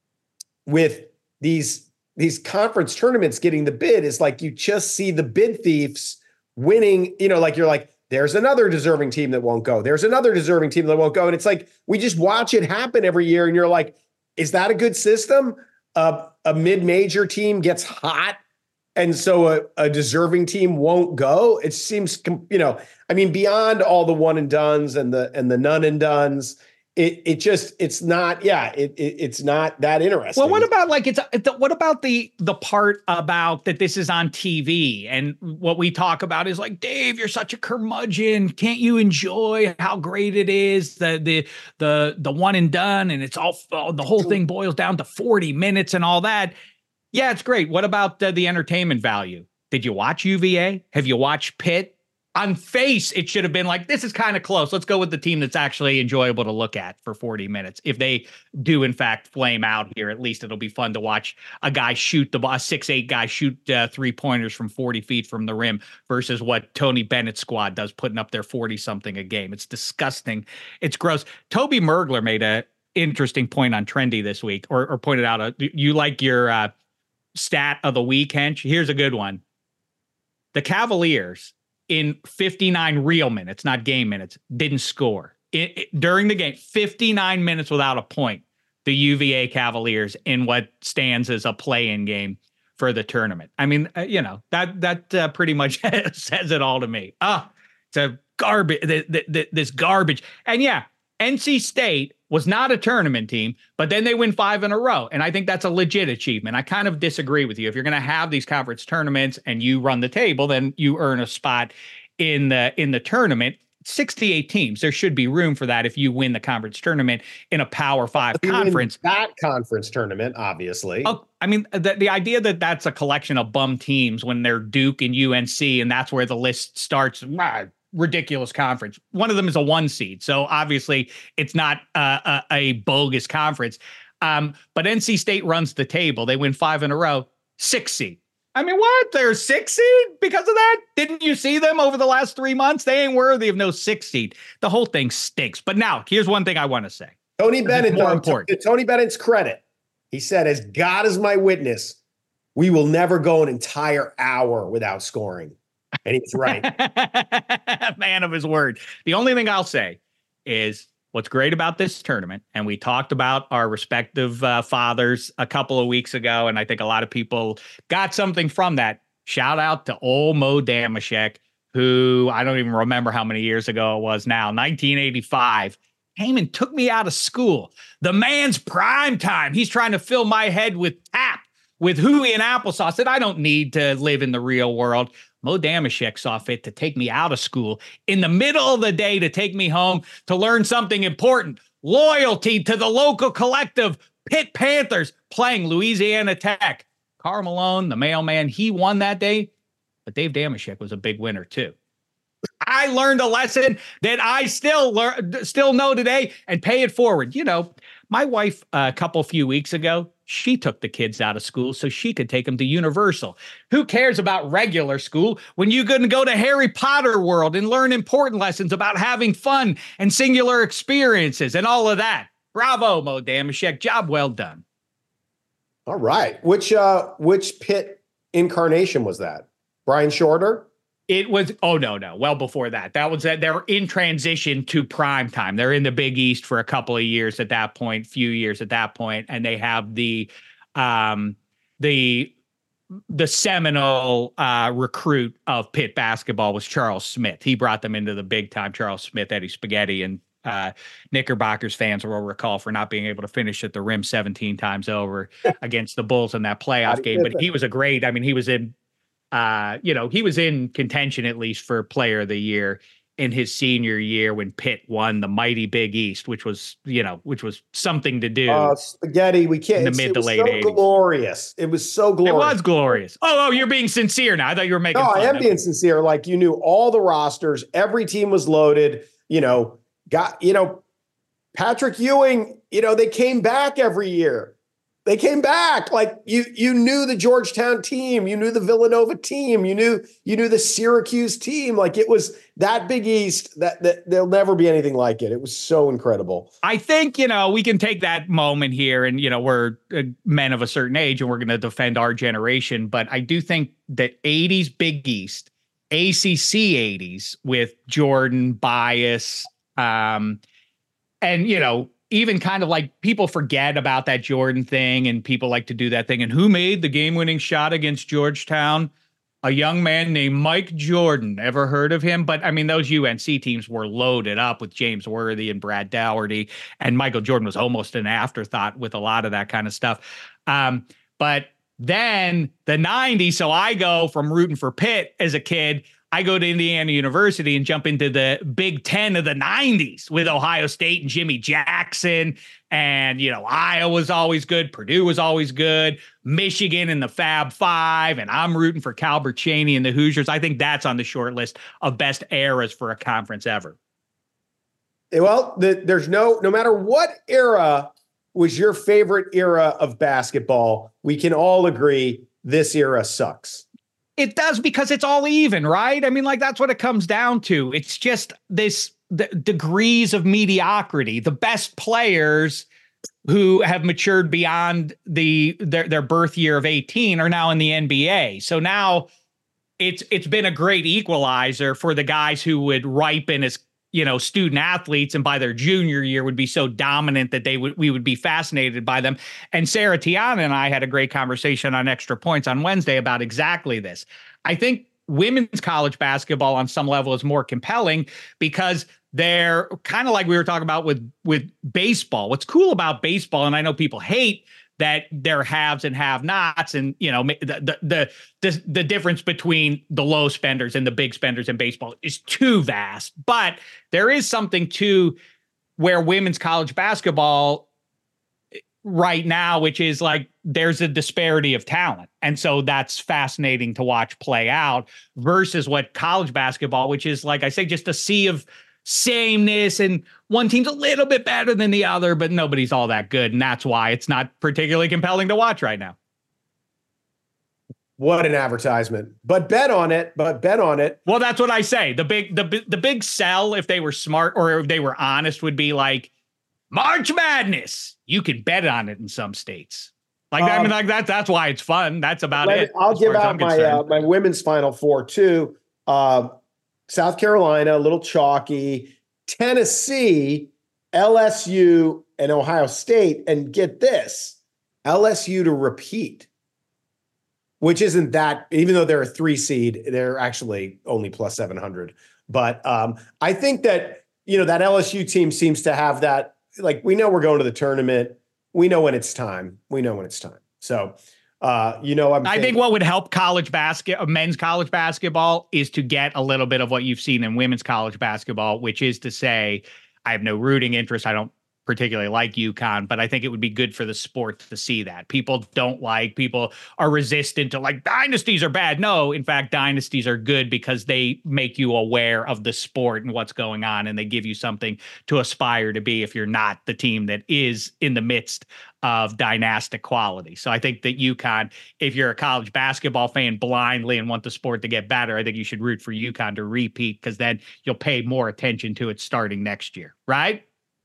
with these, these conference tournaments getting the bid is like, you just see the bid thieves winning, you know, like you're like, there's another deserving team that won't go. There's another deserving team that won't go. And it's like, we just watch it happen every year. And you're like, is that a good system? Uh, a mid-major team gets hot, and so a, a deserving team won't go. It seems, you know, I mean, beyond all the one and dones and the and the none and dones, it it just it's not. Yeah, it, it it's not that interesting. Well, what about like it's what about the the part about that this is on T V and what we talk about is like, Dave, you're such a curmudgeon. Can't you enjoy how great it is? The the the the one and done, and it's all the whole thing boils down to forty minutes and all that. Yeah, it's great. What about uh, the entertainment value? Did you watch U V A? Have you watched Pitt? On face, it should have been like, this is kind of close. Let's go with the team that's actually enjoyable to look at for forty minutes. If they do, in fact, flame out here, at least it'll be fun to watch a guy shoot the ball, a six eight guy shoot uh, three pointers from forty feet from the rim versus what Tony Bennett's squad does, putting up their forty something a game. It's disgusting. It's gross. Toby Mergler made a interesting point on Trendy this week, or, or pointed out, a, you like your uh, stat of the week, Hench? Here's a good one. The Cavaliers, in fifty-nine real minutes, not game minutes, didn't score. It, it, during the game, fifty-nine minutes without a point, the U V A Cavaliers in what stands as a play-in game for the tournament. I mean, uh, you know, that that uh, pretty much says it all to me. Ah, it's a garbage, th- th- th- this garbage. And yeah, N C State was not a tournament team, but then they win five in a row. And I think that's a legit achievement. I kind of disagree with you. If you're going to have these conference tournaments and you run the table, then you earn a spot in the in the tournament. sixty-eight teams. There should be room for that if you win the conference tournament in a Power Five conference. That conference tournament, obviously. Oh, I mean, the, the idea that that's a collection of bum teams when they're Duke and U N C, and that's where the list starts. Rah, ridiculous conference. One of them is a one seed. So obviously it's not uh, a, a bogus conference. Um, but N C State runs the table. They win five in a row, six seed. I mean, what? They're six seed because of that? Didn't you see them over the last three months? They ain't worthy of no six seed. The whole thing stinks. But now here's one thing I want to say. Tony Bennett, more though, important. to Tony Bennett's credit, he said, as God is my witness, we will never go an entire hour without scoring. And he's right. Man of his word. The only thing I'll say is what's great about this tournament, and we talked about our respective uh, fathers a couple of weeks ago, and I think a lot of people got something from that. Shout out to old Mo Damashek, who I don't even remember how many years ago it was now, nineteen eighty-five, came and took me out of school. The man's prime time. He's trying to fill my head with tap, with hooey and applesauce that I don't need to live in the real world. Mo Damashek saw fit to take me out of school in the middle of the day to take me home to learn something important. Loyalty to the local collective, Pitt Panthers playing Louisiana Tech. Karl Malone, the mailman, he won that day, but Dave Damashek was a big winner too. I learned a lesson that I still learn, still know today and pay it forward. You know, my wife, a couple few weeks ago, she took the kids out of school so she could take them to Universal. Who cares about regular school when you can go to Harry Potter World and learn important lessons about having fun and singular experiences and all of that? Bravo, Mo Damashek. Job well done. All right. Which uh, which Pitt incarnation was that? Brian Shorter? It was, oh, no, no. Well before that. That was that they're in transition to prime time. They're in the Big East for a couple of years at that point, few years at that point, and they have the um, the the seminal uh, recruit of Pitt basketball was Charles Smith. He brought them into the big time. Charles Smith, Eddie Spaghetti, and uh, Knickerbockers fans will recall for not being able to finish at the rim seventeen times over against the Bulls in that playoff game. But he was a great, I mean, he was in Uh, you know, he was in contention at least for player of the year in his senior year when Pitt won the mighty Big East, which was, you know, which was something to do. Uh, spaghetti, we can't. In the mid to late so eighties. Glorious. It was so glorious. It was glorious. Oh, oh, you're being sincere now. I thought you were making No, fun. I am being sincere. Like, you knew all the rosters, every team was loaded, you know, got, you know, Patrick Ewing, you know, they came back every year. They came back. Like you, you knew the Georgetown team, you knew the Villanova team, you knew, you knew the Syracuse team. Like it was that Big East that, that there'll never be anything like it. It was so incredible. I think, you know, we can take that moment here and, you know, we're uh, men of a certain age and we're going to defend our generation. But I do think that eighties Big East, A C C eighties with Jordan, Bias, um, and, you know, even kind of like people forget about that Jordan thing and people like to do that thing. And who made the game winning shot against Georgetown? A young man named Mike Jordan. Ever heard of him? But I mean, those U N C teams were loaded up with James Worthy and Brad Dougherty, and Michael Jordan was almost an afterthought with a lot of that kind of stuff. Um, but then the nineties. So I go from rooting for Pitt as a kid I go to Indiana University and jump into the Big Ten of the nineties with Ohio State and Jimmy Jackson. And, you know, Iowa's always good. Purdue was always good. Michigan in the Fab Five. And I'm rooting for Calbert Cheaney and the Hoosiers. I think that's on the short list of best eras for a conference ever. Well, the, there's no, no matter what era was your favorite era of basketball, we can all agree this era sucks. It does, because it's all even, right? I mean, like, that's what it comes down to. It's just this the degrees of mediocrity. The best players who have matured beyond the their, their birth year of eighteen are now in the N B A. So now it's it's been a great equalizer for the guys who would ripen as, you know, student athletes, and by their junior year would be so dominant that they would we would be fascinated by them. And Sarah Tiana and I had a great conversation on Extra Points on Wednesday about exactly this. I think women's college basketball on some level is more compelling because they're kind of like we were talking about with with baseball. What's cool about baseball, and I know people hate that there are haves and have-nots, and, you know, the, the the the difference between the low spenders and the big spenders in baseball is too vast. But there is something to where women's college basketball right now, which is like there's a disparity of talent. And so that's fascinating to watch play out versus what college basketball, which is, like I say, just a sea of sameness, and one team's a little bit better than the other, but nobody's all that good. And that's why it's not particularly compelling to watch right now. What an advertisement, but bet on it, but bet on it. Well, that's what I say. The big, the, the big sell, if they were smart or if they were honest, would be like March Madness. You can bet on it in some states. Like, um, I mean, like that, that's why it's fun. That's about it. I'll give out my, uh, my women's Final Four too. Um, South Carolina, a little chalky. Tennessee, L S U, and Ohio State. And get this, L S U to repeat, which isn't that, even though they're a three seed, they're actually only plus seven hundred. But um, I think that, you know, that L S U team seems to have that, like, we know we're going to the tournament. We know when it's time. We know when it's time. So, Uh, you know, I'm I think what would help college basket, men's college basketball, is to get a little bit of what you've seen in women's college basketball, which is to say, I have no rooting interest. I don't particularly like UConn, but I think it would be good for the sport to see that. People don't like, people are resistant to, like, dynasties are bad. No, in fact, dynasties are good because they make you aware of the sport and what's going on, and they give you something to aspire to be if you're not the team that is in the midst of dynastic quality. So I think that UConn, if you're a college basketball fan blindly and want the sport to get better, I think you should root for UConn to repeat, because then you'll pay more attention to it starting next year, right?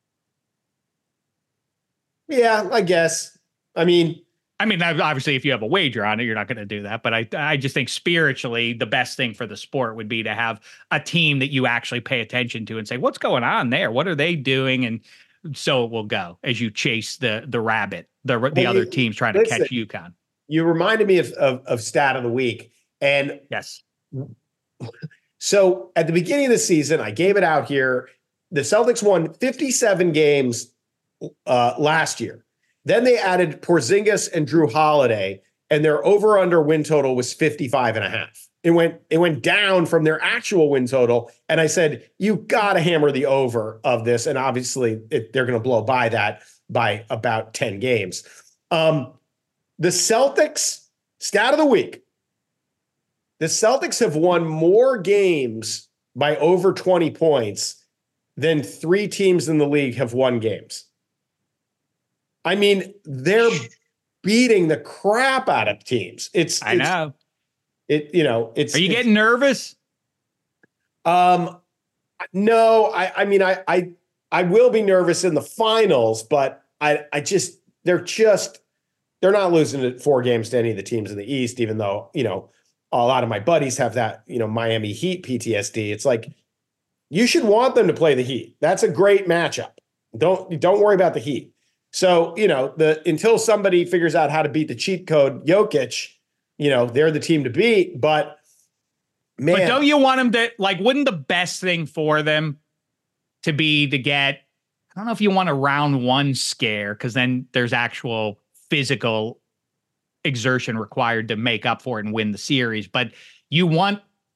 Yeah, I guess. I mean, I mean, obviously, if you have a wager on it, you're not going to do that. But I, I just think spiritually, the best thing for the sport would be to have a team that you actually pay attention to and say, what's going on there? What are they doing? And so it will go as you chase the the rabbit, the the well, other you, teams trying listen, to catch UConn. You reminded me of, of of stat of the week, and yes. So at the beginning of the season, I gave it out here. The Celtics won fifty-seven games uh, last year. Then they added Porzingis and Drew Holiday, and their over under win total was fifty-five and a half. It went, it went down from their actual win total. And I said, you got to hammer the over of this. And obviously it, they're going to blow by that by about ten games. Um, the Celtics, stat of the week. The Celtics have won more games by over twenty points than three teams in the league have won games. I mean, they're beating the crap out of teams. It's, I it's, know. It, you know, it's. Are you it's, getting nervous? Um, no, I, I mean, I, I, I will be nervous in the finals, but I, I just, they're just, they're not losing it four games to any of the teams in the East, even though, you know, a lot of my buddies have that, you know, Miami Heat P T S D. It's like, you should want them to play the Heat. That's a great matchup. Don't, don't worry about the Heat. So, you know, the, until somebody figures out how to beat the cheat code Jokic, you know, they're the team to beat, but man. But don't you want them to, like, wouldn't the best thing for them to be to get, I don't know if you want a round one scare, because then there's actual physical exertion required to make up for it and win the series, but you want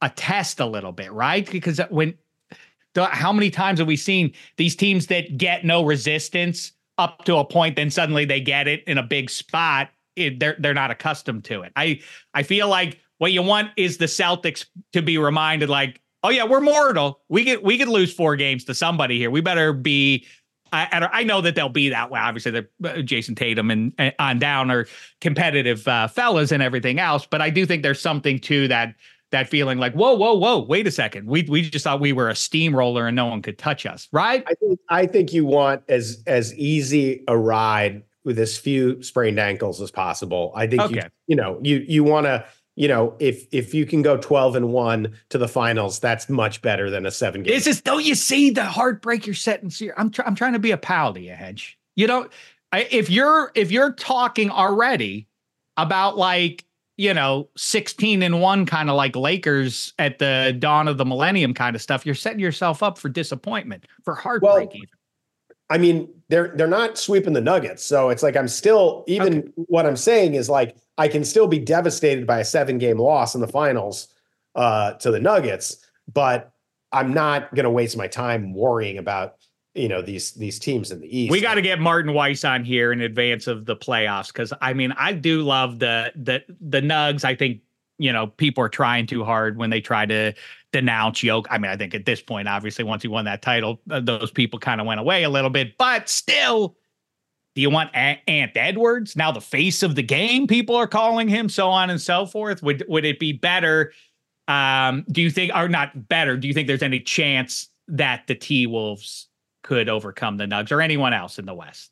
a test a little bit, right? Because when the, how many times have we seen these teams that get no resistance up to a point, then suddenly they get it in a big spot? It, they're they're not accustomed to it. I I feel like what you want is the Celtics to be reminded, like, oh yeah, we're mortal. We could we could lose four games to somebody here. We better be. I, I know that they'll be that way. Obviously, the uh, Jason Tatum and, and on down are competitive uh, fellas and everything else. But I do think there's something to that that feeling like, whoa, whoa, whoa, wait a second. We we just thought we were a steamroller and no one could touch us, right? I think I think you want as as easy a ride with as few sprained ankles as possible. I think okay. you you know you you want to. You know, if if you can go twelve and one to the finals, that's much better than a seven game. This is, don't you see the heartbreak you're setting? I'm tr- I'm trying to be a pal to you, Hedge. You know, I, if you're if you're talking already about like, you know, sixteen and one kind of like Lakers at the dawn of the millennium kind of stuff, you're setting yourself up for disappointment, for heartbreak. Well, even. I mean, they're they're not sweeping the Nuggets, so it's like I'm still even. Okay. What I'm saying is like I can still be devastated by a seven game loss in the finals uh, to the Nuggets, but I'm not going to waste my time worrying about you know these these teams in the East. We got to get Martin Weiss on here in advance of the playoffs because I mean I do love the the the Nugs. I think you know people are trying too hard when they try to denounce Jokic. I mean, I think at this point, obviously, once he won that title, uh, those people kind of went away a little bit. But still, do you want a- Ant Edwards now, the face of the game? People are calling him, so on and so forth. Would would it be better? Um, do you think, or not better? Do you think there's any chance that the T-Wolves could overcome the Nugs or anyone else in the West?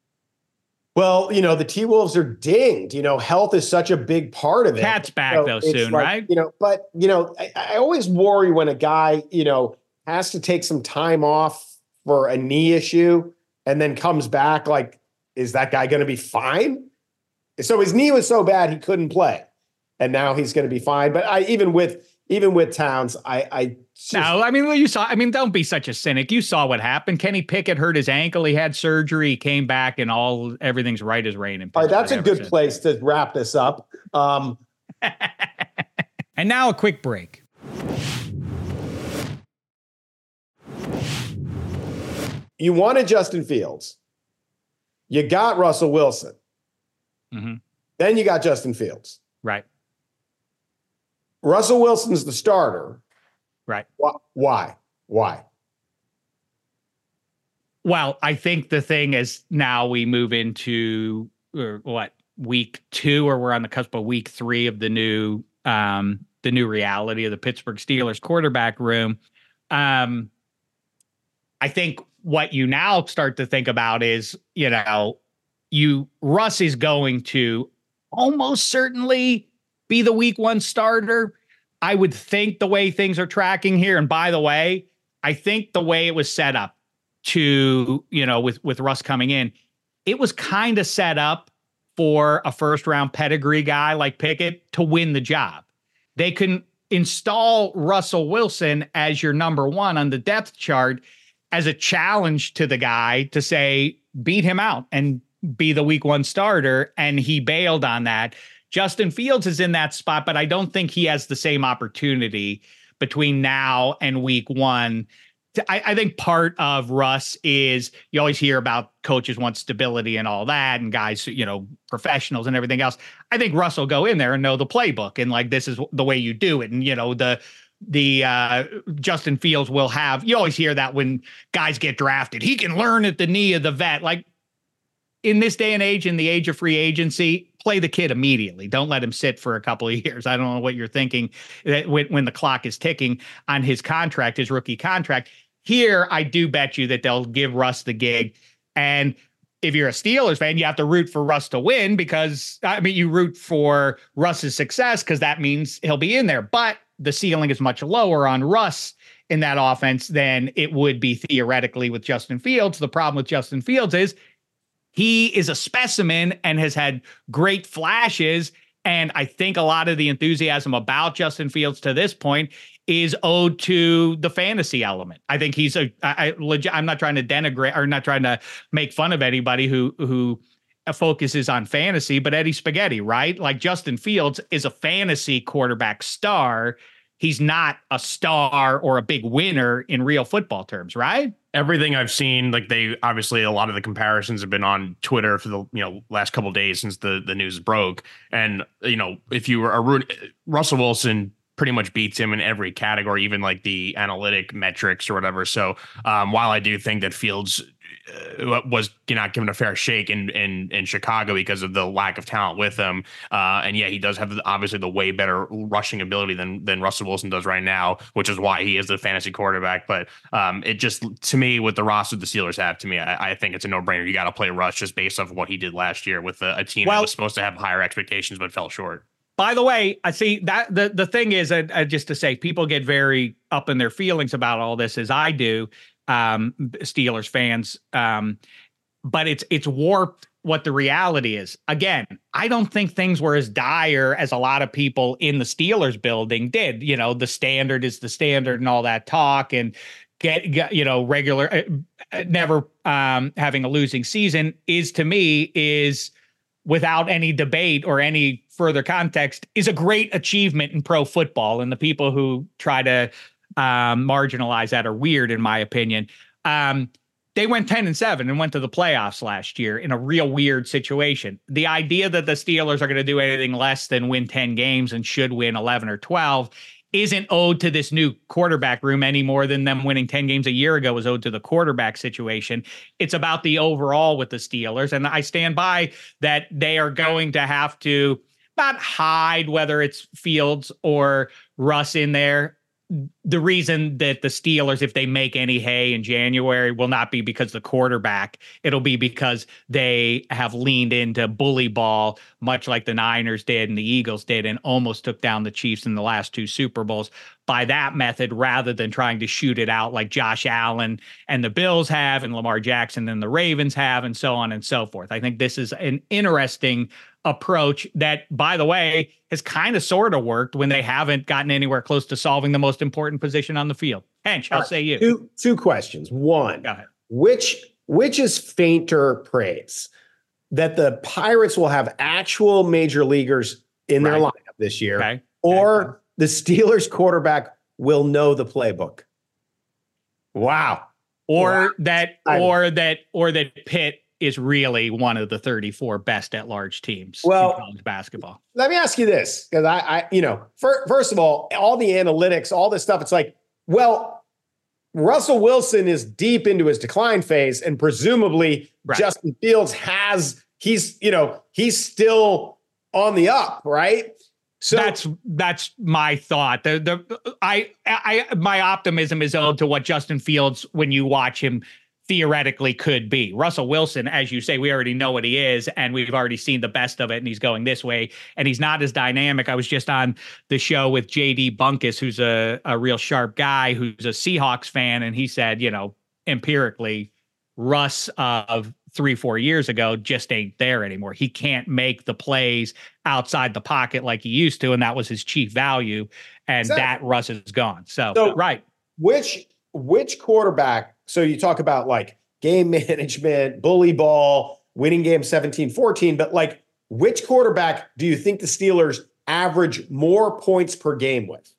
Well, you know, the T-Wolves are dinged. You know, health is such a big part of it. Cat's back, so though, soon, like, right? You know, but, you know, I, I always worry when a guy, you know, has to take some time off for a knee issue and then comes back. Like, is that guy going to be fine? So his knee was so bad he couldn't play. And now he's going to be fine. But I even with even with Towns, I, I just, no, I mean, you saw, I mean, don't be such a cynic. You saw what happened. Kenny Pickett hurt his ankle. He had surgery, he came back, and all everything's right as rain. All right, that's a good since. place to wrap this up. Um, and now a quick break. You wanted Justin Fields. You got Russell Wilson. Mm-hmm. Then you got Justin Fields. Right. Russell Wilson's the starter. Right. Why? Why? Well, I think the thing is now we move into or what week two, or we're on the cusp of week three of the new um, the new reality of the Pittsburgh Steelers quarterback room. Um, I think what you now start to think about is, you know, you Russ is going to almost certainly be the week one starter. I would think the way things are tracking here. And by the way, I think the way it was set up to, you know, with, with Russ coming in, it was kind of set up for a first round pedigree guy like Pickett to win the job. They can install Russell Wilson as your number one on the depth chart as a challenge to the guy to say, beat him out and be the week one starter. And he bailed on that. Justin Fields is in that spot, but I don't think he has the same opportunity between now and week one. I, I think part of Russ is you always hear about coaches want stability and all that, and guys, you know, professionals and everything else. I think Russ will go in there and know the playbook and like, this is the way you do it. And, you know, the, the uh, Justin Fields will have, you always hear that when guys get drafted, he can learn at the knee of the vet. Like in this day and age, in the age of free agency, play the kid immediately. Don't let him sit for a couple of years. I don't know what you're thinking that when, when the clock is ticking on his contract, his rookie contract. Here, I do bet you that they'll give Russ the gig. And if you're a Steelers fan, you have to root for Russ to win because, I mean, you root for Russ's success because that means he'll be in there. But the ceiling is much lower on Russ in that offense than it would be theoretically with Justin Fields. The problem with Justin Fields is he is a specimen and has had great flashes. And I think a lot of the enthusiasm about Justin Fields to this point is owed to the fantasy element. I think he's a, I, I, I'm not trying to denigrate or not trying to make fun of anybody who, who focuses on fantasy, but Eddie Spaghetti, right? Like Justin Fields is a fantasy quarterback star. he's not a star or a big winner in real football terms, right? Everything I've seen, like they obviously a lot of the comparisons have been on Twitter for the you know last couple of days since the the news broke, and you know if you were a Russell Wilson pretty much beats him in every category, even like the analytic metrics or whatever. So um, while I do think that Fields uh, was not given a fair shake in, in in Chicago because of the lack of talent with him, uh, and yeah, he does have obviously the way better rushing ability than than Russell Wilson does right now, which is why he is the fantasy quarterback. But um, it just to me with the roster the Steelers have, to me, I, I think it's a no brainer. You got to play Russ just based off of what he did last year with a, a team well, that was supposed to have higher expectations but fell short. By the way, I see that the, the thing is, uh, uh, just to say, people get very up in their feelings about all this, as I do, um, Steelers fans. Um, but it's it's warped what the reality is. Again, I don't think things were as dire as a lot of people in the Steelers building did. You know, the standard is the standard and all that talk and get, get you know, regular, uh, never um, having a losing season is, to me, is without any debate or any further context, is a great achievement in pro football. And the people who try to um, marginalize that are weird, in my opinion. Um, they went ten and seven and went to the playoffs last year in a real weird situation. The idea that the Steelers are going to do anything less than win ten games and should win eleven or twelve isn't owed to this new quarterback room any more than them winning ten games a year ago was owed to the quarterback situation. It's about the overall with the Steelers. And I stand by that they are going to have to not hide whether it's Fields or Russ in there. The reason that the Steelers, if they make any hay in January, will not be because the quarterback. It'll be because they have leaned into bully ball, much like the Niners did and the Eagles did, and almost took down the Chiefs in the last two Super Bowls by that method, rather than trying to shoot it out like Josh Allen and the Bills have and Lamar Jackson and the Ravens have, and so on and so forth. I think this is an interesting approach that, by the way, has kind of sort of worked when they haven't gotten anywhere close to solving the most important position on the field. Hench, I'll right. say you. Two, two questions. One, which which is fainter praise? That the Pirates will have actual major leaguers in their right. lineup this year, okay. or okay. the Steelers quarterback will know the playbook? Wow. Or wow. that, or that, or that Pitt is really one of the thirty-four best at large teams well, in college basketball. Let me ask you this, because I, I, you know, for, first of all, all the analytics, all this stuff, it's like, well, Russell Wilson is deep into his decline phase, and presumably right. Justin Fields has, he's, you know, he's still on the up, right? So that's that's my thought. The the I I my optimism is owed to what Justin Fields, when you watch him, theoretically could be. Russell Wilson, as you say, we already know what he is, and we've already seen the best of it, and he's going this way, and he's not as dynamic. I was just on the show with J D Bunkus, who's a, a real sharp guy, who's a Seahawks fan, and he said, you know, empirically, Russ of three, four years ago just ain't there anymore. He can't make the plays outside the pocket like he used to, and that was his chief value, and exactly. that Russ is gone. So, so right. Which which quarterback, so you talk about like game management, bully ball, winning game seventeen fourteen, but like which quarterback do you think the Steelers average more points per game with?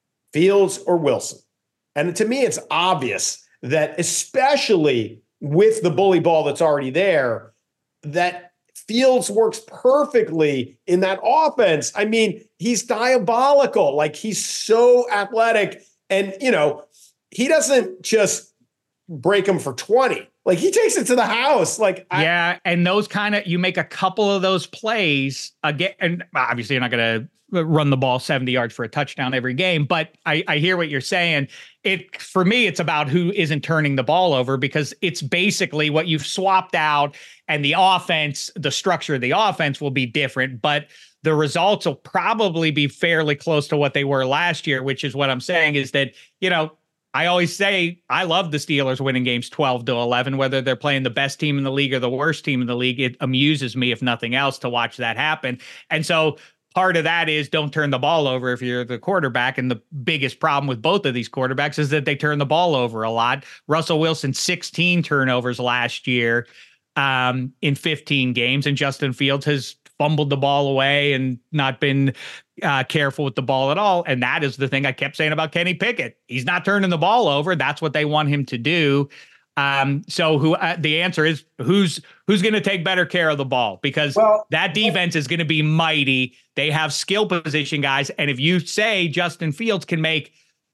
Fields or Wilson? And to me, it's obvious that, especially with the bully ball that's already there, that Fields works perfectly in that offense. I mean, he's diabolical. Like, he's so athletic, and, you know, he doesn't just break them for twenty. Like, he takes it to the house. Like, yeah. I, and those kind of, you make a couple of those plays again, and obviously you're not going to run the ball seventy yards for a touchdown every game, but I, I hear what you're saying. It, for me, it's about who isn't turning the ball over, because it's basically what you've swapped out, and the offense, the structure of the offense will be different, but the results will probably be fairly close to what they were last year, which is what I'm saying is that, you know, I always say I love the Steelers winning games twelve to eleven, whether they're playing the best team in the league or the worst team in the league. It amuses me, if nothing else, to watch that happen. And so part of that is don't turn the ball over if you're the quarterback. And the biggest problem with both of these quarterbacks is that they turn the ball over a lot. Russell Wilson, sixteen turnovers last year um, in fifteen games, and Justin Fields has fumbled the ball away and not been uh, careful with the ball at all. And that is the thing I kept saying about Kenny Pickett. He's not turning the ball over. That's what they want him to do. Um, so who uh, the answer is who's who's going to take better care of the ball, because well, that defense is going to be mighty. They have skill position guys. And if you say Justin Fields can make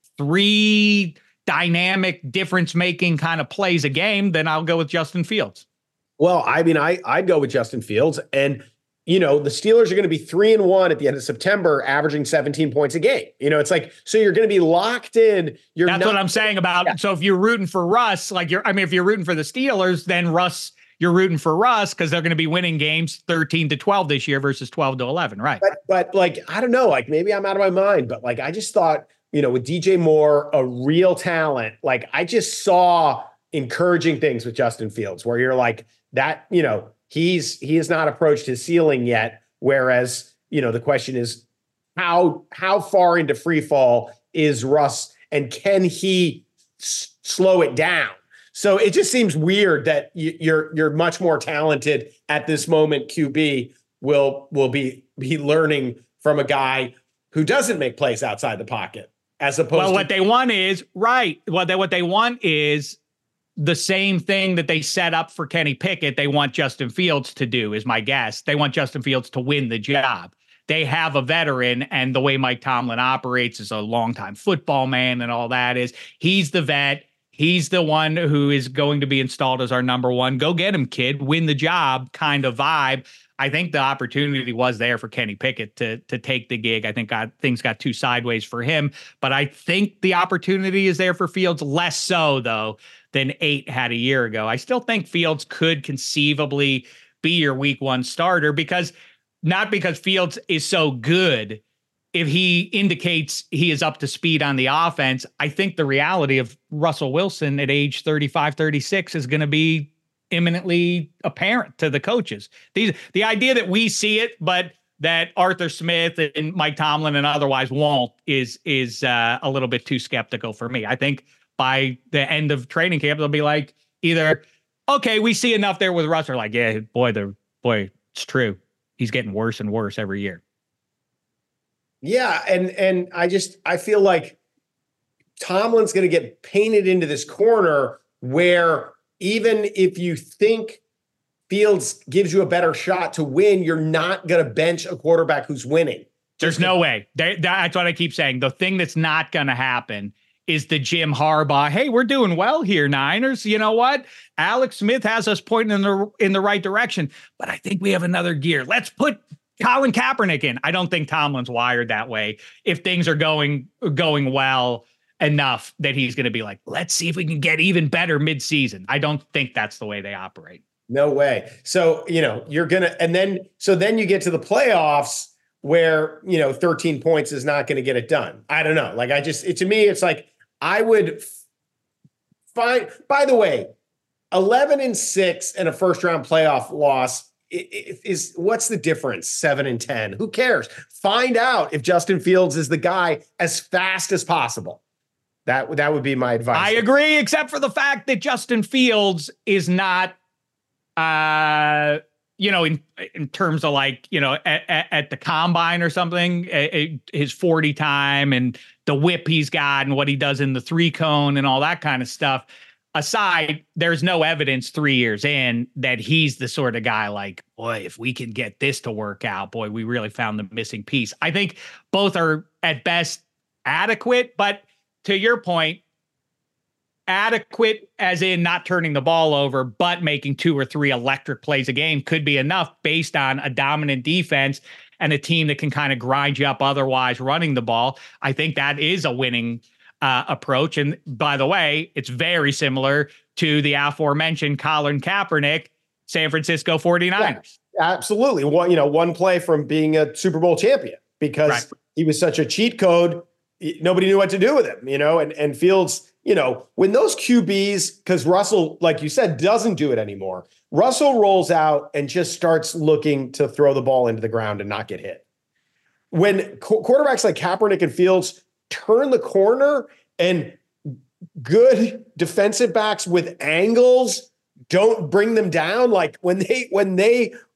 three dynamic difference making kind of plays a game, then I'll go with Justin Fields. Well, I mean, I, I'd go with Justin Fields, and you know, the Steelers are going to be three and one at the end of September, averaging seventeen points a game. You know, it's like, so you're going to be locked in. You're That's not, what I'm saying about. Yeah. So if you're rooting for Russ, like you're, I mean, if you're rooting for the Steelers, then Russ, you're rooting for Russ because they're going to be winning games thirteen to twelve this year versus twelve to eleven. Right. But, but like, I don't know, like maybe I'm out of my mind, but like, I just thought, you know, with D J Moore, a real talent, like I just saw encouraging things with Justin Fields where you're like that, you know, He's he has not approached his ceiling yet. Whereas, you know, the question is how how far into free fall is Russ, and can he s- slow it down? So it just seems weird that y- you're you're much more talented at this moment. Q B will will be be learning from a guy who doesn't make plays outside the pocket, as opposed. Well, to- what they want is right. What they what they want is the same thing that they set up for Kenny Pickett. They want Justin Fields to do, is my guess. They want Justin Fields to win the job. They have a veteran, and the way Mike Tomlin operates as a longtime football man and all that is he's the vet. He's the one who is going to be installed as our number one. Go get him, kid. Win the job kind of vibe. I think the opportunity was there for Kenny Pickett to, to take the gig. I think got, things got too sideways for him, but I think the opportunity is there for Fields, less so though than eight had a year ago. I still think Fields could conceivably be your week one starter, because not because Fields is so good. If he indicates he is up to speed on the offense, I think the reality of Russell Wilson at age thirty-five, thirty-six is going to be imminently apparent to the coaches. These, the idea that we see it, but that Arthur Smith and Mike Tomlin and otherwise won't is, is uh, a little bit too skeptical for me. I think by the end of training camp, they'll be like, either, okay, we see enough there with Russ, or like, yeah, boy, the boy, it's true. He's getting worse and worse every year. Yeah. And, and I just, I feel like Tomlin's going to get painted into this corner where even if you think Fields gives you a better shot to win, you're not going to bench a quarterback who's winning. There's no way. They, that's what I keep saying. The thing that's not going to happen is the Jim Harbaugh, hey, we're doing well here, Niners. You know what? Alex Smith has us pointing in the in the right direction, but I think we have another gear. Let's put Colin Kaepernick in. I don't think Tomlin's wired that way. If things are going going well enough that he's going to be like, let's see if we can get even better midseason. I don't think that's the way they operate. No way. So, you know, you're going to, and then, so then you get to the playoffs where, you know, thirteen points is not going to get it done. I don't know. Like, I just, it, to me, it's like, I would find, by the way, eleven and six and a first round playoff loss is, is what's the difference? seven and ten. Who cares? Find out if Justin Fields is the guy as fast as possible. That, that would be my advice. I agree, except for the fact that Justin Fields is not, uh, you know, in in terms of like, you know, at, at, at the combine or something, a, a, his forty time and the whip he's got and what he does in the three cone and all that kind of stuff aside, there's no evidence three years in that he's the sort of guy like, boy, if we can get this to work out, boy, we really found the missing piece. I think both are at best adequate, but to your point, adequate as in not turning the ball over, but making two or three electric plays a game could be enough based on a dominant defense and a team that can kind of grind you up otherwise running the ball. I think that is a winning uh, approach. And by the way, it's very similar to the aforementioned Colin Kaepernick, San Francisco forty-niners. Yeah, absolutely. One, you know, one play from being a Super Bowl champion because right. he was such a cheat code. Nobody knew what to do with him, you know, and, and Fields, you know, when those Q Bs, because Russell, like you said, doesn't do it anymore. Russell rolls out and just starts looking to throw the ball into the ground and not get hit. When qu- quarterbacks like Kaepernick and Fields turn the corner and good defensive backs with angles don't bring them down, like when they when they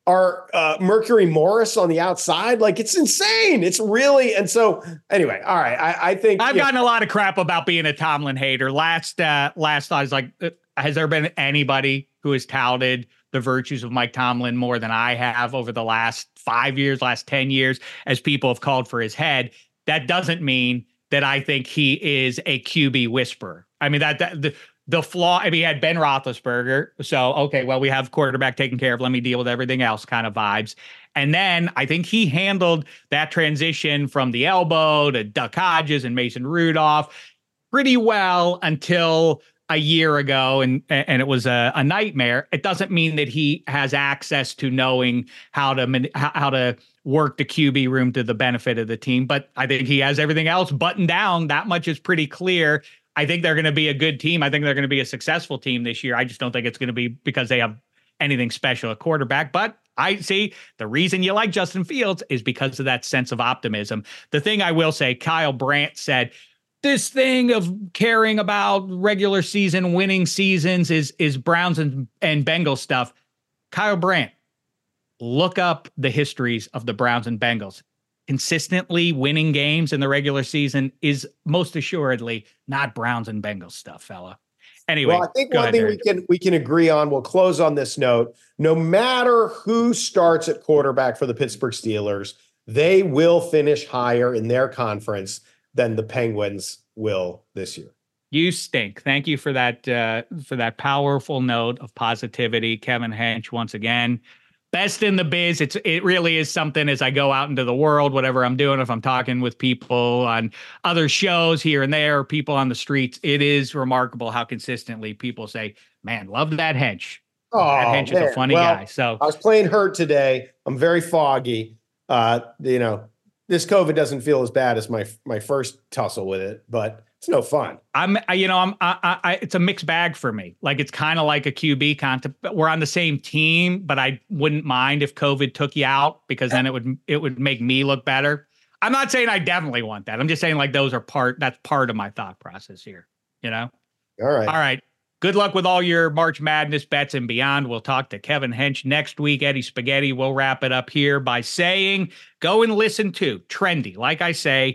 are uh, Mercury Morris on the outside. Like, it's insane. It's really, and so anyway, all right. I, I think I've gotten know, a lot of crap about being a Tomlin hater. Last, uh, last I was like, has there been anybody who has touted the virtues of Mike Tomlin more than I have over the last five years, last ten years, as people have called for his head? That doesn't mean that I think he is a Q B whisperer. I mean, that, that the, the flaw, I mean, he had Ben Roethlisberger. So, okay, well, we have quarterback taken care of. Let me deal with everything else kind of vibes. And then I think he handled that transition from the elbow to Duck Hodges and Mason Rudolph pretty well until a year ago. And, and it was a, a nightmare. It doesn't mean that he has access to knowing how to, how to work the Q B room to the benefit of the team. But I think he has everything else buttoned down. That much is pretty clear. I think they're going to be a good team. I think they're going to be a successful team this year. I just don't think it's going to be because they have anything special at quarterback. But I see the reason you like Justin Fields is because of that sense of optimism. The thing I will say, Kyle Brandt said, this thing of caring about regular season winning seasons is, is Browns and, and Bengals stuff. Kyle Brandt, look up the histories of the Browns and Bengals. Consistently winning games in the regular season is most assuredly not Browns and Bengals stuff, fella. Anyway, well, I think one thing we can we can agree on, we'll close on this note, no matter who starts at quarterback for the Pittsburgh Steelers, they will finish higher in their conference than the Penguins will this year. You stink. Thank you for that uh, for that powerful note of positivity. Kevin Hench, once again, best in the biz. It's it really is something as I go out into the world, whatever I'm doing, if I'm talking with people on other shows here and there, people on the streets, it is remarkable how consistently people say, man, love that Hench. Oh, that Hench man. is a funny well, guy. So I was playing hurt today. I'm very foggy. Uh, you know, this COVID doesn't feel as bad as my my first tussle with it, but it's no fun. I'm, I, you know, I'm, I, I, it's a mixed bag for me. Like, it's kind of like a Q B concept. We're on the same team, but I wouldn't mind if COVID took you out because then it would, it would make me look better. I'm not saying I definitely want that. I'm just saying like those are part, that's part of my thought process here, you know? All right. All right. Good luck with all your March Madness bets and beyond. We'll talk to Kevin Hench next week. Eddie Spaghetti will wrap it up here by saying, go and listen to Trendy. Like I say,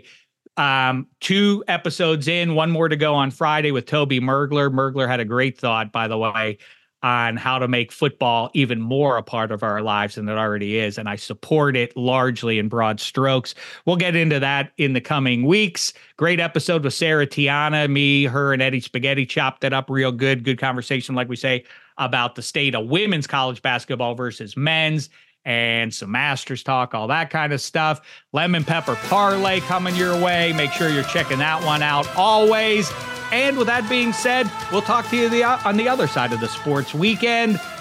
Um, two episodes in, one more to go on Friday with Toby Mergler. Mergler had a great thought, by the way, on how to make football even more a part of our lives than it already is. And I support it largely in broad strokes. We'll get into that in the coming weeks. Great episode with Sarah Tiana, me, her, and Eddie Spaghetti chopped it up real good. Good conversation, like we say, about the state of women's college basketball versus men's. And some Masters talk, all that kind of stuff. Lemon Pepper Parlay coming your way. Make sure you're checking that one out always. And with that being said, we'll talk to you the, on the other side of the sports weekend.